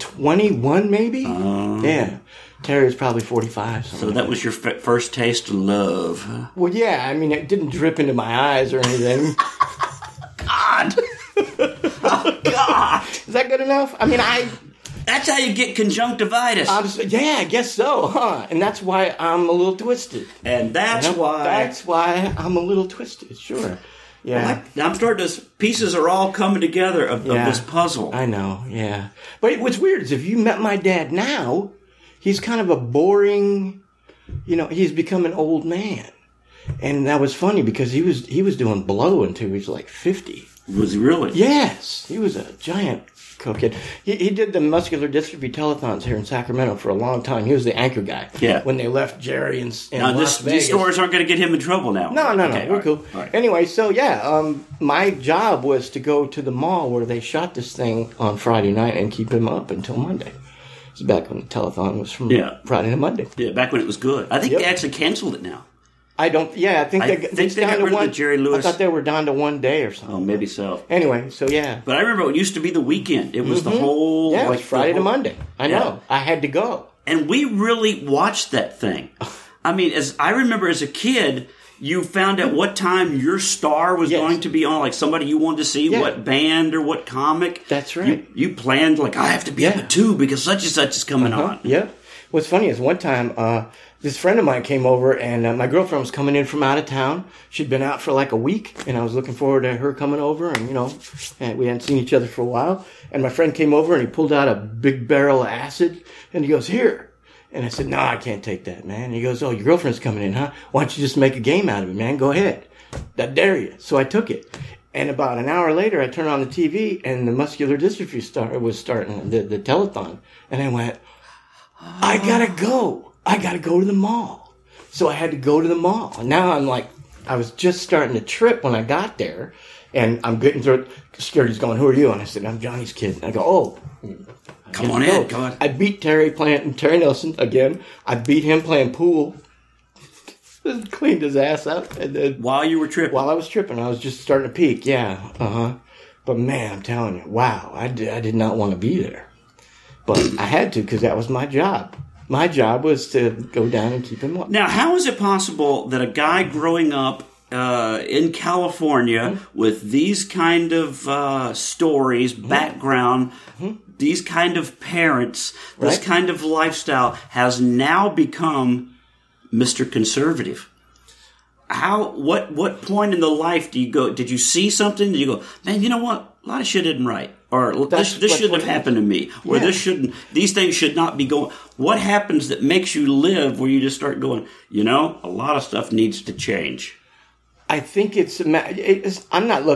21 maybe. Yeah. Terry was probably 45. So that was your first taste of love. Huh? Well, yeah. I mean, it didn't drip into my eyes or anything. God. Oh, God. Is that good enough? I mean, That's how you get conjunctivitis. Yeah, I guess so, huh? And that's why I'm a little twisted. And that's why... That's why I'm a little twisted, sure. Yeah. Well, I'm starting to... Pieces are all coming together of this puzzle. I know, yeah. But what's weird is if you met my dad now, he's kind of a boring... he's become an old man. And that was funny because he was doing blow until he was like 50. Was he really? Yes. He was a giant cokehead. He did the muscular dystrophy telethons here in Sacramento for a long time. He was the anchor guy. Yeah. When they left Jerry in now, Las Vegas. These stories aren't going to get him in trouble now. No. Okay, we're cool. Right. Anyway, so yeah, my job was to go to the mall where they shot this thing on Friday night and keep him up until Monday. It was back when the telethon was from Friday to Monday. Yeah, back when it was good. I think they actually canceled it now. I think they got rid of the Jerry Lewis. I thought they were down to one day or something. Oh, maybe so. Anyway, so yeah. But I remember it used to be the weekend. It was the whole... Yeah, it was Friday to Monday. I know. I had to go. And we really watched that thing. I mean, as I remember as a kid, you found out what time your star was going to be on, like somebody you wanted to see, what band or what comic. That's right. You planned, like, I have to be up at 2 because such and such is coming on. Yeah. What's funny is one time... this friend of mine came over, and my girlfriend was coming in from out of town. She'd been out for like a week, and I was looking forward to her coming over, and, and we hadn't seen each other for a while. And my friend came over, and he pulled out a big barrel of acid, and he goes, here. And I said, no, I can't take that, man. And he goes, oh, your girlfriend's coming in, huh? Why don't you just make a game out of it, man? Go ahead. I dare you. So I took it. And about an hour later, I turned on the TV, and the muscular dystrophy was starting, the telethon. And I went, I gotta go. I got to go to the mall. So I had to go to the mall. And now I'm like, I was just starting to trip when I got there. And I'm getting through it. Security's going, who are you? And I said, I'm Johnny's kid. And I go, oh. Come on in. Come on. I beat Terry Nelson again. I beat him playing pool. Cleaned his ass up. And then, while you were tripping? While I was tripping. I was just starting to peak. Yeah. But man, I'm telling you, wow. I did not want to be there. But I had to because that was my job. My job was to go down and keep him up. Now, how is it possible that a guy growing up in California with these kind of stories, background, these kind of parents, this kind of lifestyle has now become Mr. Conservative? What point in the life do you go? Did you see something? Did you go, man, you know what? A lot of shit isn't right. Or this shouldn't have happened to me. Or these things should not be going. What happens that makes you live where you just start going, a lot of stuff needs to change? I think I'm not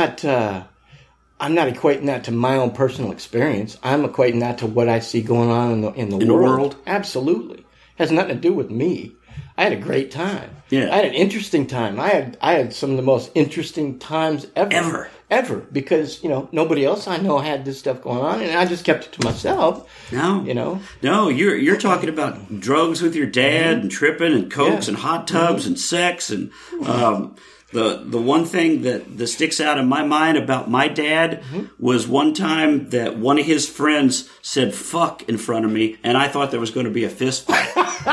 equating that to my own personal experience. I'm equating that to what I see going on in the world. Absolutely. It has nothing to do with me. I had a great time. Yeah. I had an interesting time. I had some of the most interesting times ever. Because, nobody else I know had this stuff going on, and I just kept it to myself. No. No, you're talking about drugs with your dad and tripping and cokes and hot tubs and sex and the one thing that sticks out in my mind about my dad was one time that one of his friends said fuck in front of me, and I thought there was going to be a fist fight.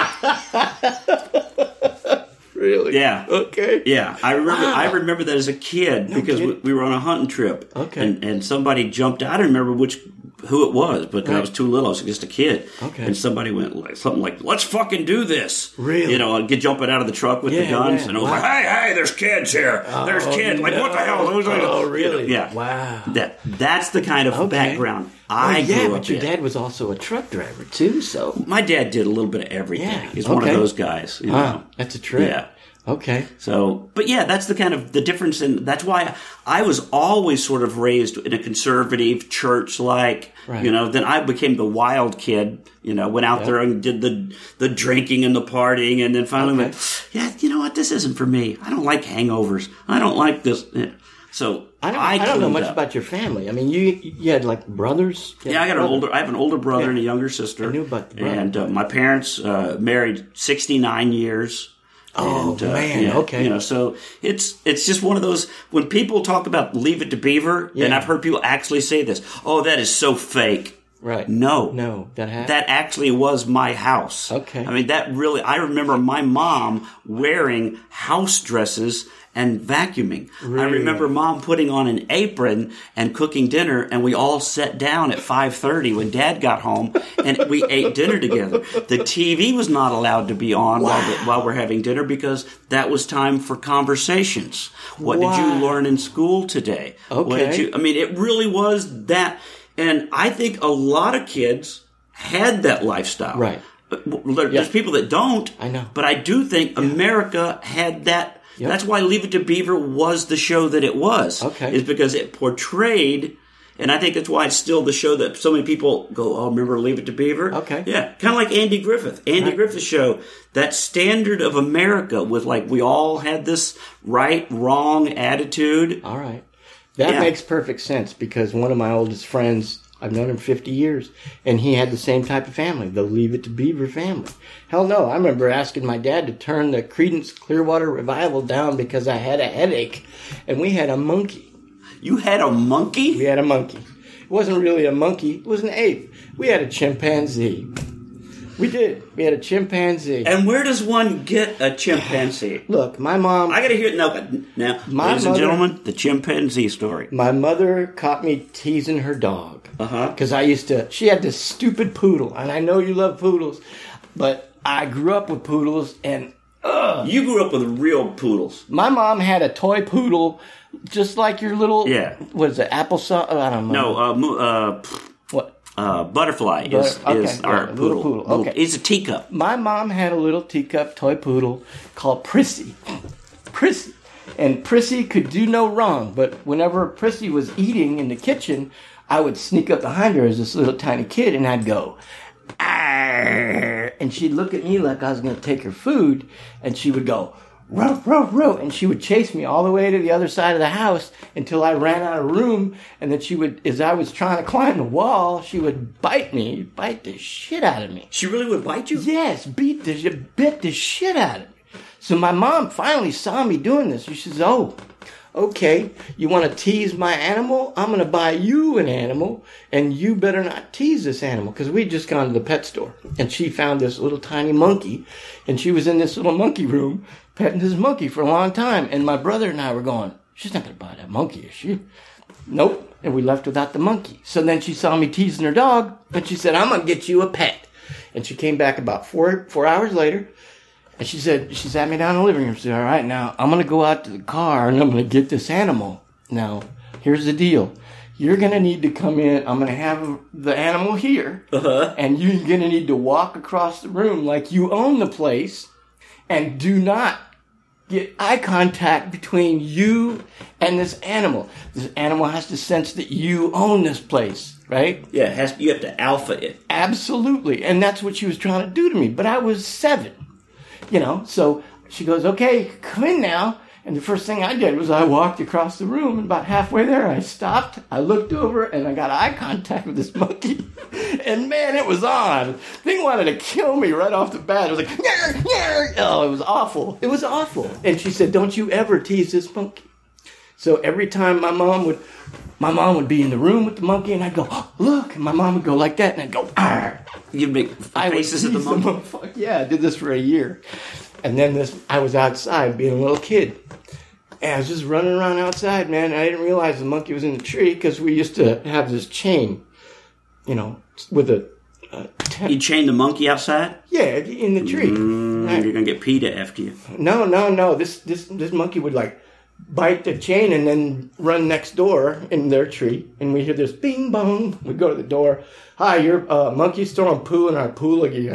Really? Yeah. Okay. Yeah. I remember that as a kid because we were on a hunting trip. Okay. And somebody jumped out. I don't remember which who it was, but I was too little. I was just a kid. Okay. And somebody went something like, "Let's fucking do this." Really? And get jumping out of the truck with the guns. Yeah. And I was like, hey, there's kids here. There's kids. Like, what the hell? Oh, really? Yeah. Wow. That's the kind of background I grew up but your in. dad was also a truck driver, too, so. My dad did a little bit of everything. Yeah. He's one of those guys. You know? That's a trip. Yeah. Okay. So, but yeah, that's the kind of the difference that's why I was always sort of raised in a conservative church-like, Right. then I became the wild kid, went out there and did the drinking and the partying, and then finally went, yeah, you know what, this isn't for me. I don't like hangovers. I don't like this. So I don't know much about your family. I mean, you had like brothers? Yeah, I have an older brother and a younger sister. I knew about the brother. And my parents married 69 years. Oh, man, okay. So it's just one of those, when people talk about Leave It to Beaver, and I've heard people actually say this, oh, that is so fake. Right. No, that happened. that actually was my house. Okay. I mean, I remember my mom wearing house dresses and vacuuming. Really? I remember Mom putting on an apron and cooking dinner, and we all sat down at 5:30 when Dad got home, and we ate dinner together. The TV was not allowed to be on while we're having dinner because that was time for conversations. What did you learn in school today? Okay. It really was that. And I think a lot of kids had that lifestyle. Right. There's people that don't. I know. But I do think America had that. Yep. That's why Leave It to Beaver was the show that it was. Okay. Is because it portrayed, and I think that's why it's still the show that so many people go, oh, remember Leave It to Beaver? Okay. Yeah. Kind of like Andy Griffith. Andy Griffith's show, that standard of America with we all had this right, wrong attitude. All right. That makes perfect sense because one of my oldest friends, I've known him 50 years, and he had the same type of family, the Leave It to Beaver family. Hell no, I remember asking my dad to turn the Creedence Clearwater Revival down because I had a headache, and we had a monkey. You had a monkey? We had a monkey. It wasn't really a monkey, it was an ape. We had a chimpanzee. We did. We had a chimpanzee. And where does one get a chimpanzee? Look, my mom... I got to hear it now. Ladies and gentlemen, the chimpanzee story. My mother caught me teasing her dog. Uh-huh. Because she had this stupid poodle. And I know you love poodles, but I grew up with poodles and... You grew up with real poodles. My mom had a toy poodle just like your little... Yeah. What is it, applesauce? I don't know. No, What? Butterfly is our little poodle. Okay. He's a teacup. My mom had a little teacup toy poodle called Prissy. Prissy. And Prissy could do no wrong, but whenever Prissy was eating in the kitchen, I would sneak up behind her as this little tiny kid, and I'd go, "Arr!" And she'd look at me like I was going to take her food, and she would go, "Row, row, row," and she would chase me all the way to the other side of the house until I ran out of room, and then she would, as I was trying to climb the wall, she would bite the shit out of me. She really would bite you? Yes, bit the shit out of me. So my mom finally saw me doing this. She says, "Oh, okay, you want to tease my animal? I'm going to buy you an animal, and you better not tease this animal." Because we'd just gone to the pet store, and she found this little tiny monkey, and she was in this little monkey room petting this monkey for a long time. And my brother and I were going, "She's not going to buy that monkey, is she?" Nope. And we left without the monkey. So then she saw me teasing her dog, and she said, "I'm going to get you a pet." And she came back about four hours later, and she sat me down in the living room. She said, "All right, now I'm going to go out to the car, and I'm going to get this animal. Now, here's the deal. You're going to need to come in. I'm going to have the animal here, and you're going to need to walk across the room like you own the place, and do not get eye contact between you and this animal. This animal has to sense that you own this place, right?" Yeah, you have to alpha it. Absolutely. And that's what she was trying to do to me. But I was 7, So she goes, "Okay, come in now." And the first thing I did was I walked across the room, and about halfway there I stopped, I looked over, and I got eye contact with this monkey. And man, it was on. The thing wanted to kill me right off the bat. It was like, "Nyar, nyar." Oh, it was awful. It was awful. And she said, "Don't you ever tease this monkey." So every time my mom would be in the room with the monkey, and I'd go, "Oh, look," and my mom would go like that, and I'd go, "Arr." You'd make faces at the monkey. Yeah, I did this for a year. And then I was outside being a little kid. And I was just running around outside, man. I didn't realize the monkey was in the tree because we used to have this chain. with a tent. You chained the monkey outside? Yeah, in the tree. Right. You're going to get PETA after you. No. This monkey would like bite the chain and then run next door in their tree. And we hear this bing bong. We go to the door. Hi, your monkey's throwing poo in our pool again.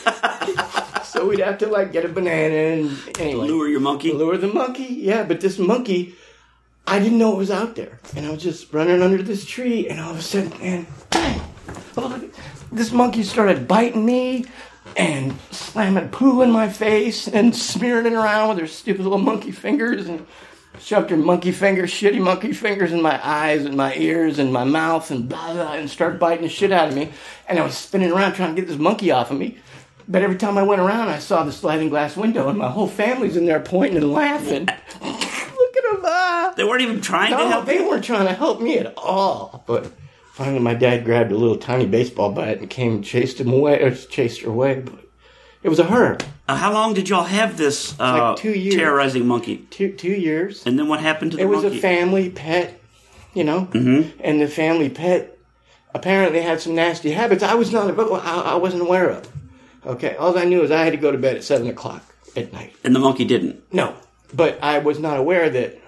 So we'd have to like get a banana and anyway. Lure your monkey? Lure the monkey, yeah. But this monkey, I didn't know it was out there. And I was just running under this tree and all of a sudden, and bang! This monkey started biting me and slamming poo in my face and smearing it around with her stupid little monkey fingers and shoved her shitty monkey fingers in my eyes and my ears and my mouth and blah, blah, and started biting the shit out of me. And I was spinning around trying to get this monkey off of me. But every time I went around, I saw the sliding glass window and my whole family's in there pointing and laughing. Look at them. They weren't even trying to help you? you? They weren't trying to help me at all. But finally my dad grabbed a little tiny baseball bat and came and chased her away. But it was a her. How long did y'all have this like 2 years. Terrorizing monkey? 2 years. And then what happened to the monkey? It was monkey? a family pet, Mm-hmm. And the family pet apparently had some nasty habits I wasn't aware of. Okay, all I knew is I had to go to bed at 7 o'clock at night. And the monkey didn't? No, but I was not aware that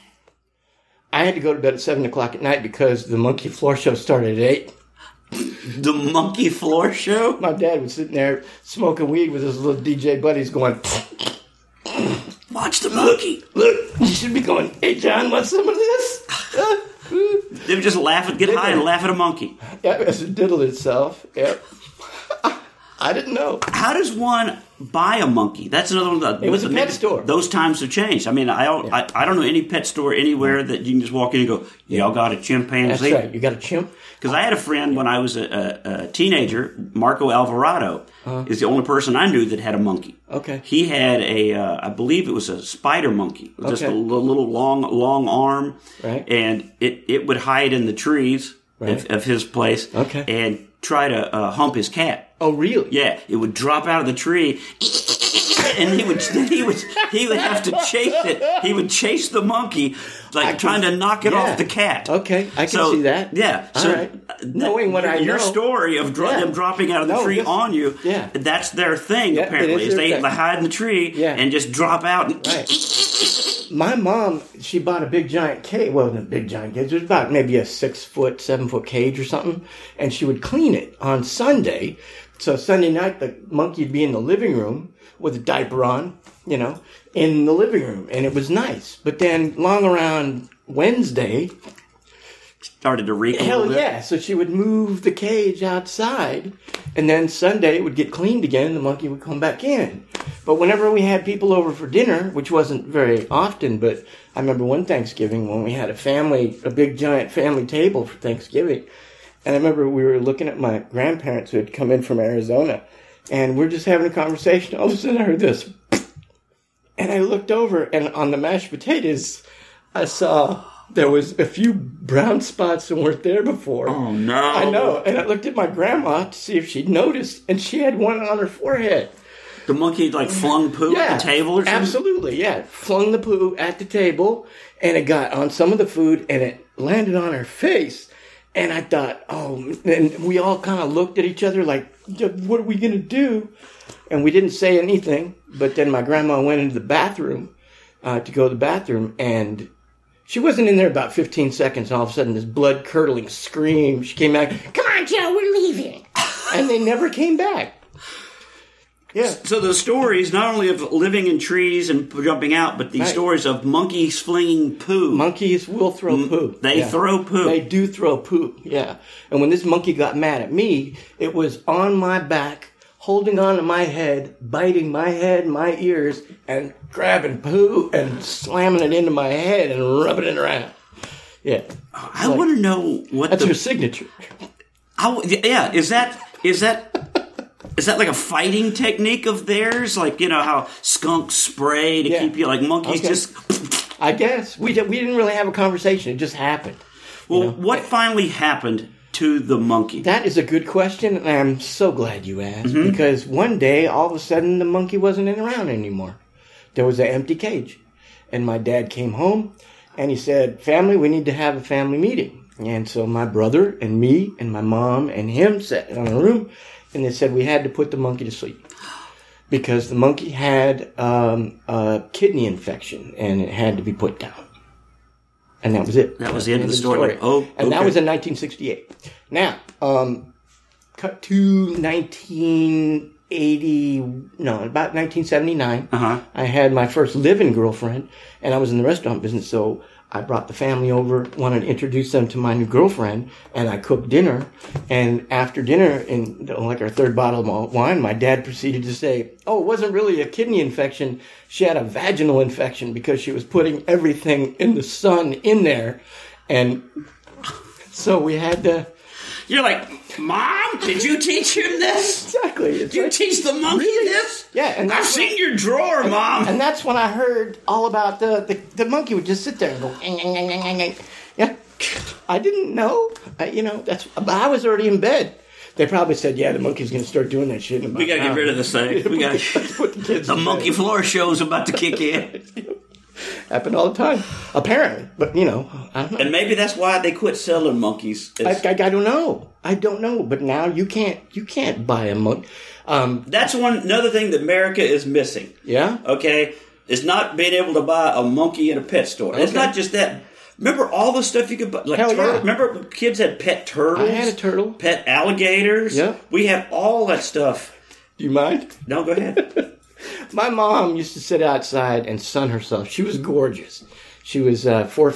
I had to go to bed at 7 o'clock at night because the monkey floor show started at 8. The monkey floor show? My dad was sitting there smoking weed with his little DJ buddies going, watch the monkey. Look, you should be going, hey, John, want some of this? They would just get high and laugh at a monkey. Yeah, as it diddled itself. Yep. I didn't know. How does one buy a monkey? That's another one. It was a pet store. Those times have changed. I mean, I don't know any pet store anywhere that you can just walk in and go, y'all got a chimpanzee? That's right. You got a chimp? Because I had a friend when I was a teenager, Marco Alvarado, is the only person I knew that had a monkey. Okay. He had I believe it was a spider monkey, just a little long arm. Right. And it would hide in the trees of his place and try to hump his cat. Oh, really? Yeah, it would drop out of the tree, and he would have to chase it. He would chase the monkey, trying to knock it off the cat. Okay, I can see that. Yeah. All so right. Knowing what I know, your story of them dropping out of the tree on you, that's their thing. Apparently, is they hide in the tree and just drop out. And my mom, she bought a big giant cage. Well, not a big giant cage. It was about maybe a 7 foot cage or something, and she would clean it on Sunday. So Sunday night, the monkey would be in the living room with a diaper on, in the living room. And it was nice. But then long around Wednesday, started to reek a little bit. Yeah. So she would move the cage outside. And then Sunday it would get cleaned again. The monkey would come back in. But whenever we had people over for dinner, which wasn't very often, but I remember one Thanksgiving when we had a big giant family table for Thanksgiving. And I remember we were looking at my grandparents who had come in from Arizona, and we're just having a conversation. All of a sudden I heard this, and I looked over, and on the mashed potatoes, I saw there was a few brown spots that weren't there before. Oh, no. I know. And I looked at my grandma to see if she'd noticed, and she had one on her forehead. The monkey flung poo at the table or something? Absolutely, yeah. Flung the poo at the table, and it got on some of the food, and it landed on her face. And I thought, and we all kind of looked at each other like, what are we going to do? And we didn't say anything. But then my grandma went into the bathroom to go to the bathroom. And she wasn't in there about 15 seconds. All of a sudden, this blood-curdling scream. She came back, come on, Joe, we're leaving. And they never came back. Yeah. So the stories, not only of living in trees and jumping out, but these stories of monkeys flinging poo. Monkeys will throw poo. They throw poo. They do throw poo, yeah. And when this monkey got mad at me, it was on my back, holding on to my head, biting my head, my ears, and grabbing poo and slamming it into my head and rubbing it around. Yeah. I want to know what that's your signature. Is that like a fighting technique of theirs? Like, how skunks spray to keep you like monkeys just... I guess. We didn't really have a conversation. It just happened. Well, what finally happened to the monkey? That is a good question, and I'm so glad you asked. Because one day, all of a sudden, the monkey wasn't around anymore. There was an empty cage. And my dad came home, and he said, family, we need to have a family meeting. And so my brother and me and my mom and him sat in a room, and they said we had to put the monkey to sleep because the monkey had a kidney infection and it had to be put down. And that was it. That was the end of the story. And that was in 1968. Now, cut to about 1979. I had my first living girlfriend, and I was in the restaurant business, so I brought the family over, wanted to introduce them to my new girlfriend, and I cooked dinner. And after dinner, in like our third bottle of wine, my dad proceeded to say, "Oh, it wasn't really a kidney infection. She had a vaginal infection because she was putting everything in the sun in there." And so we had to... You're like, Mom, did you teach him this? Exactly. Did you teach the monkey this? Yeah. And I've seen your drawer, Mom. And that's when I heard all about the monkey would just sit there and go, yeah. I didn't know. But I was already in bed. They probably said, yeah, the monkey's going to start doing that shit in about We got to get rid of this thing. We got to put the kids the monkey floor show's about to kick in. Happened all the time, apparently. But, I don't know. And maybe that's why they quit selling monkeys. I don't know. I don't know. But now you can't buy a monkey. That's another thing that America is missing. Yeah? Okay? Is not being able to buy a monkey in a pet store. Okay. It's not just that. Remember all the stuff you could buy? Like yeah. Remember kids had pet turtles? I had a turtle. Pet alligators? Yeah. We have all that stuff. Do you mind? No, go ahead. My mom used to sit outside and sun herself. She was gorgeous. She was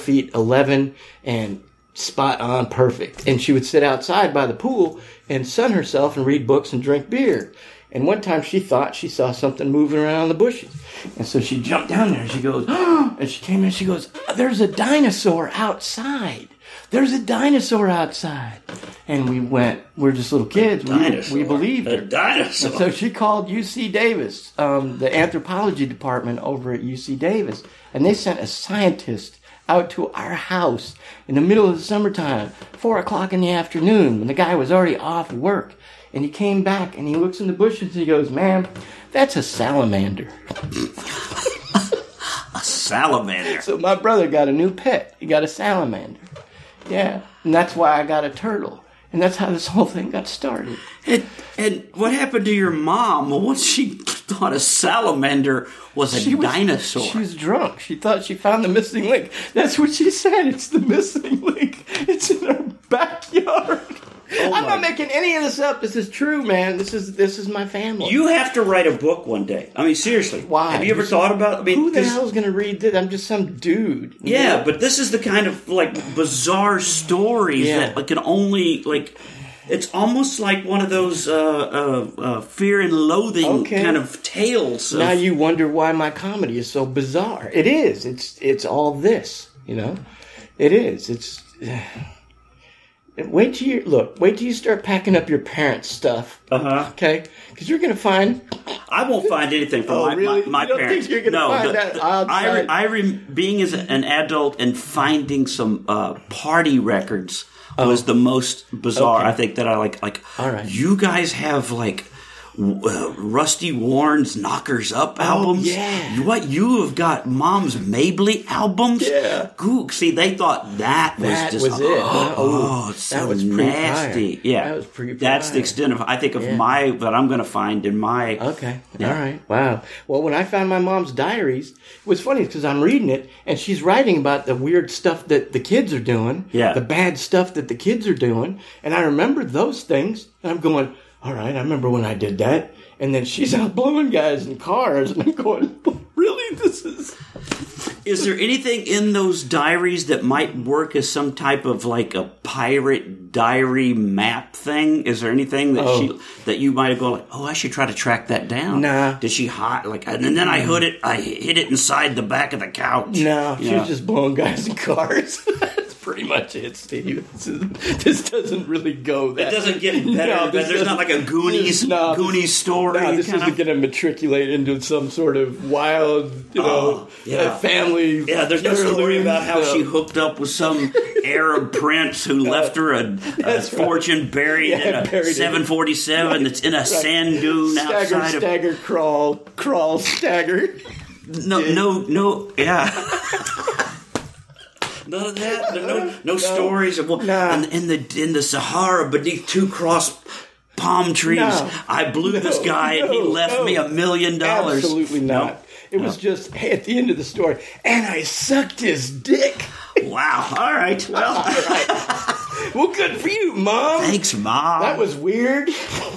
4'11" and spot on perfect. And she would sit outside by the pool and sun herself and read books and drink beer. And one time she thought she saw something moving around in the bushes. And so she jumped down there and she goes, and she came in and she goes, "There's a dinosaur outside. There's a dinosaur outside." And we're just little kids. We believed her. A dinosaur. And so she called UC Davis, the anthropology department over at UC Davis. And they sent a scientist out to our house in the middle of the summertime, 4 o'clock in the afternoon, when the guy was already off work. And he came back and he looks in the bushes and he goes, "Ma'am, that's a salamander." A salamander. So my brother got a new pet. He got a salamander. Yeah. And that's why I got a turtle. And that's how this whole thing got started. And what happened to your mom once she thought a salamander was a dinosaur? She was drunk. She thought she found the missing link. That's what she said. It's the missing link. It's in her backyard. I'm not making any of this up. This is true, man. This is my family. You have to write a book one day. I mean, seriously. Why? Have you ever thought about? Who the hell's going to read this? I'm just some dude. Yeah, but this is the kind of bizarre stories that can only It's almost like one of those fear and loathing kind of tales. Now you wonder why my comedy is so bizarre. It is. It's all this. It is. It's. Wait till you start packing up your parents' stuff. Okay? Because you're going to find... I won't find anything from my you don't parents. Think you're going to find that outside? Being as an adult and finding some party records was the most bizarre. I think that I like. All right. You guys have Rusty Warren's Knockers Up albums. Yeah. What you have got? Mom's Mabley albums. Yeah. See, they thought that was just it. It's so that was nasty. Yeah, that was pretty. That's the extent of I think of what I'm going to find in my. Okay. Yeah. All right. Wow. Well, when I found my mom's diaries, it was funny because I'm reading it and she's writing about the weird stuff that the kids are doing. Yeah. The bad stuff that the kids are doing, and I remember those things, and I'm going, all right, I remember when I did that. And then she's out blowing guys in cars. And I'm going, really? Is there anything in those diaries that might work as some type of a pirate diary map thing? Is there anything that you might have gone I should try to track that down? Nah. Did she hide and then I hid it inside the back of the couch? No, she was just blowing guys in cars. Pretty much it, Steve. This doesn't really go that. It doesn't get better. There's not like a Goonies story. No, this isn't going to matriculate into some sort of wild, family. Yeah, there's no story about how she hooked up with some Arab prince who left her a fortune buried in a 747 that's in a sand dune outside of... Stagger, crawl, stagger. No, yeah. None of that. No stories of in the Sahara beneath 2 cross palm trees. No. I blew this guy and he left me $1 million. Absolutely not. It was just at the end of the story, and I sucked his dick. Wow. All right. Well, All right. Well, good for you, Mom. Thanks, Mom. That was weird.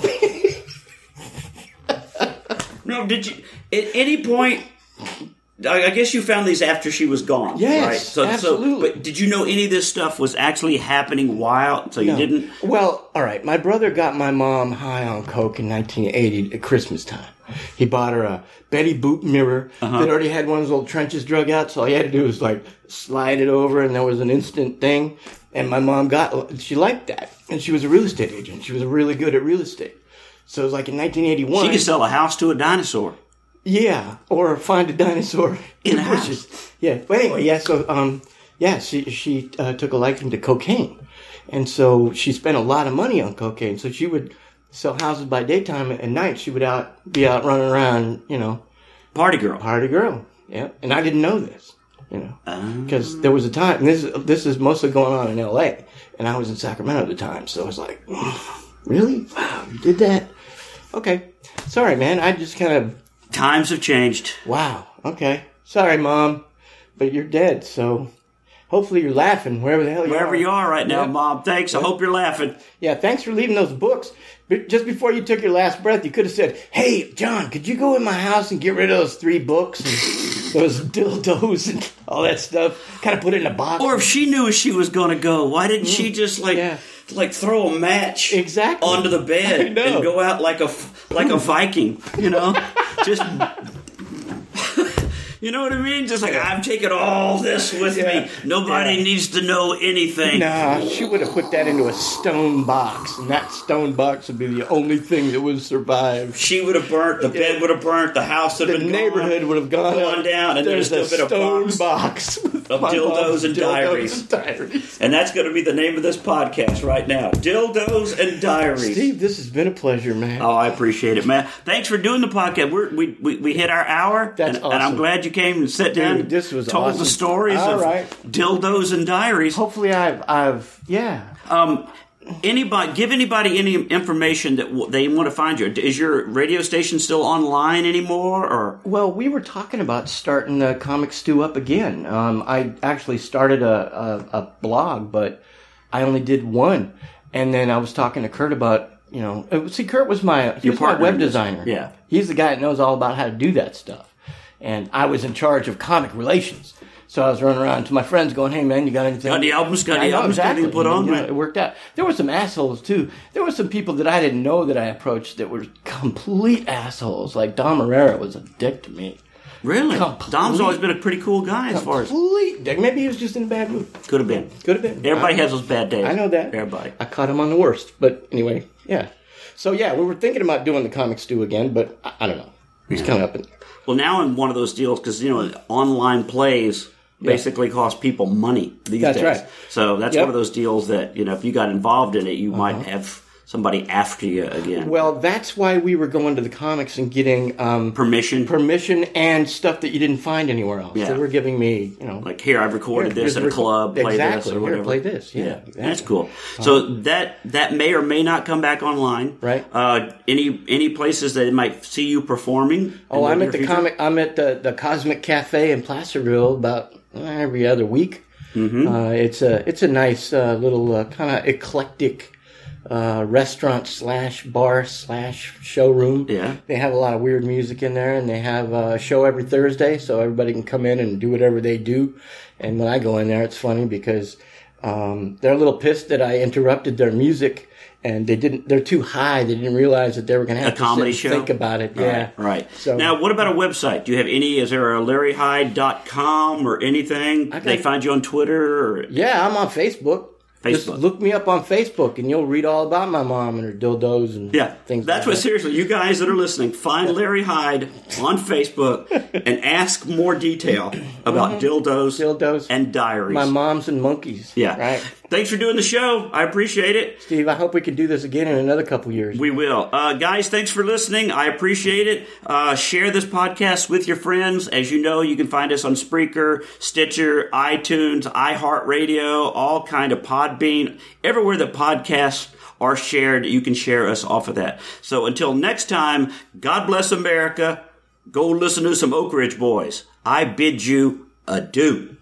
No, did you at any point? I guess you found these after she was gone. Yes, right? absolutely. But did you know any of this stuff was actually happening while? So you didn't? Well, all right. My brother got my mom high on coke in 1980 at Christmas time. He bought her a Betty Boop mirror that already had one of those little trenches drug out. So all he had to do was like slide it over, and there was an instant thing. And my mom she liked that, and she was a real estate agent. She was really good at real estate. So it was like in 1981. She could sell a house to a dinosaur. Yeah, or find a dinosaur in the bushes. Yeah, but anyway, she took a liking to cocaine, and so she spent a lot of money on cocaine. So she would sell houses by daytime, and at night she would be out running around, Party girl. Yeah, and I didn't know this, because there was a time. And this is mostly going on in L.A., and I was in Sacramento at the time, so I was like, really? Wow, you did that? Okay, sorry, man. I just kind of. Times have changed. Wow. Okay. Sorry, Mom, but you're dead. So hopefully you're laughing wherever the hell you are. Wherever you are right now, Yeah. Mom. Thanks. I hope you're laughing. Yeah. Thanks for leaving those books. But just before you took your last breath, you could have said, "Hey, John, could you go in my house and get rid of those 3 books and those dildos and all that stuff? Kind of put it in a box." Or if she knew she was going to go, why didn't she just like throw a match onto the bed and go out like a Viking? Just. You know what I mean? Just like, I'm taking all this with me. Nobody needs to know anything. Nah, she would have put that into a stone box, and that stone box would be the only thing that would survive. She would have burnt, the bed would have burnt, the house would have been gone. The neighborhood would have gone down, and there's still been a stone box of dildos and diaries. And that's going to be the name of this podcast right now. Dildos and Diaries. Steve, this has been a pleasure, man. Oh, I appreciate it, man. Thanks for doing the podcast. We hit our hour. That's awesome. And I'm glad you came and sat down. This was told awesome. The stories of dildos and diaries. Hopefully, I've Give anybody any information that they want to find you. Is your radio station still online anymore? Or well, we were talking about starting the Comic Stew up again. I actually started a blog, but I only did one, and then I was talking to Kurt about. Kurt was my web designer. Yeah, he's the guy that knows all about how to do that stuff. And I was in charge of comic relations. So I was running around to my friends going, "Hey, man, you got anything? Got any albums? Got any albums? Exactly. Got any put on?" It worked out. There were some assholes, too. There were some people that I didn't know that I approached that were complete assholes. Like Dom Herrera was a dick to me. Really? Dom's always been a pretty cool guy as far as... Complete dick. Maybe he was just in a bad mood. Could have been. Everybody has those bad days. I know that. Everybody. I caught him on the worst. But anyway, yeah. So, yeah, we were thinking about doing the Comic Stew again, but I don't know. It's coming up in there. Well, now I'm one of those deals because, online plays basically cost people money these days. That's right. So that's one of those deals that, if you got involved in it, you might have somebody after you again. Well, that's why we were going to the comics and getting permission and stuff that you didn't find anywhere else. Yeah. They were giving me, like, here, I've recorded this at a club, play this or whatever. Here, play this. Yeah. Exactly. That's cool. So that may or may not come back online. Right. Any places that might see you performing? Oh, I'm at the Cosmic Cafe in Placerville about every other week. Mm-hmm. It's a nice little kind of eclectic restaurant / bar / showroom. Yeah. They have a lot of weird music in there, and they have a show every Thursday, so everybody can come in and do whatever they do. And when I go in there, it's funny because they're a little pissed that I interrupted their music, and they're too high. They didn't realize that they were going to have to comedy sit and think about it. Yeah. Right. So now, what about a website? Do you have any? Is there a LarryHyde.com or anything? They find you on Twitter? Or? Yeah, I'm on Facebook. Just look me up on Facebook, and you'll read all about my mom and her dildos and things That's like that. Seriously, you guys that are listening, find Larry Hyde on Facebook and ask more detail about dildos and diaries. My moms and monkeys. Yeah. Right. Thanks for doing the show. I appreciate it. Steve, I hope we can do this again in another couple years. We will. Guys, thanks for listening. I appreciate it. Share this podcast with your friends. As you know, you can find us on Spreaker, Stitcher, iTunes, iHeartRadio, all kind of Podbean. Everywhere that podcasts are shared, you can share us off of that. So until next time, God bless America. Go listen to some Oak Ridge Boys. I bid you adieu.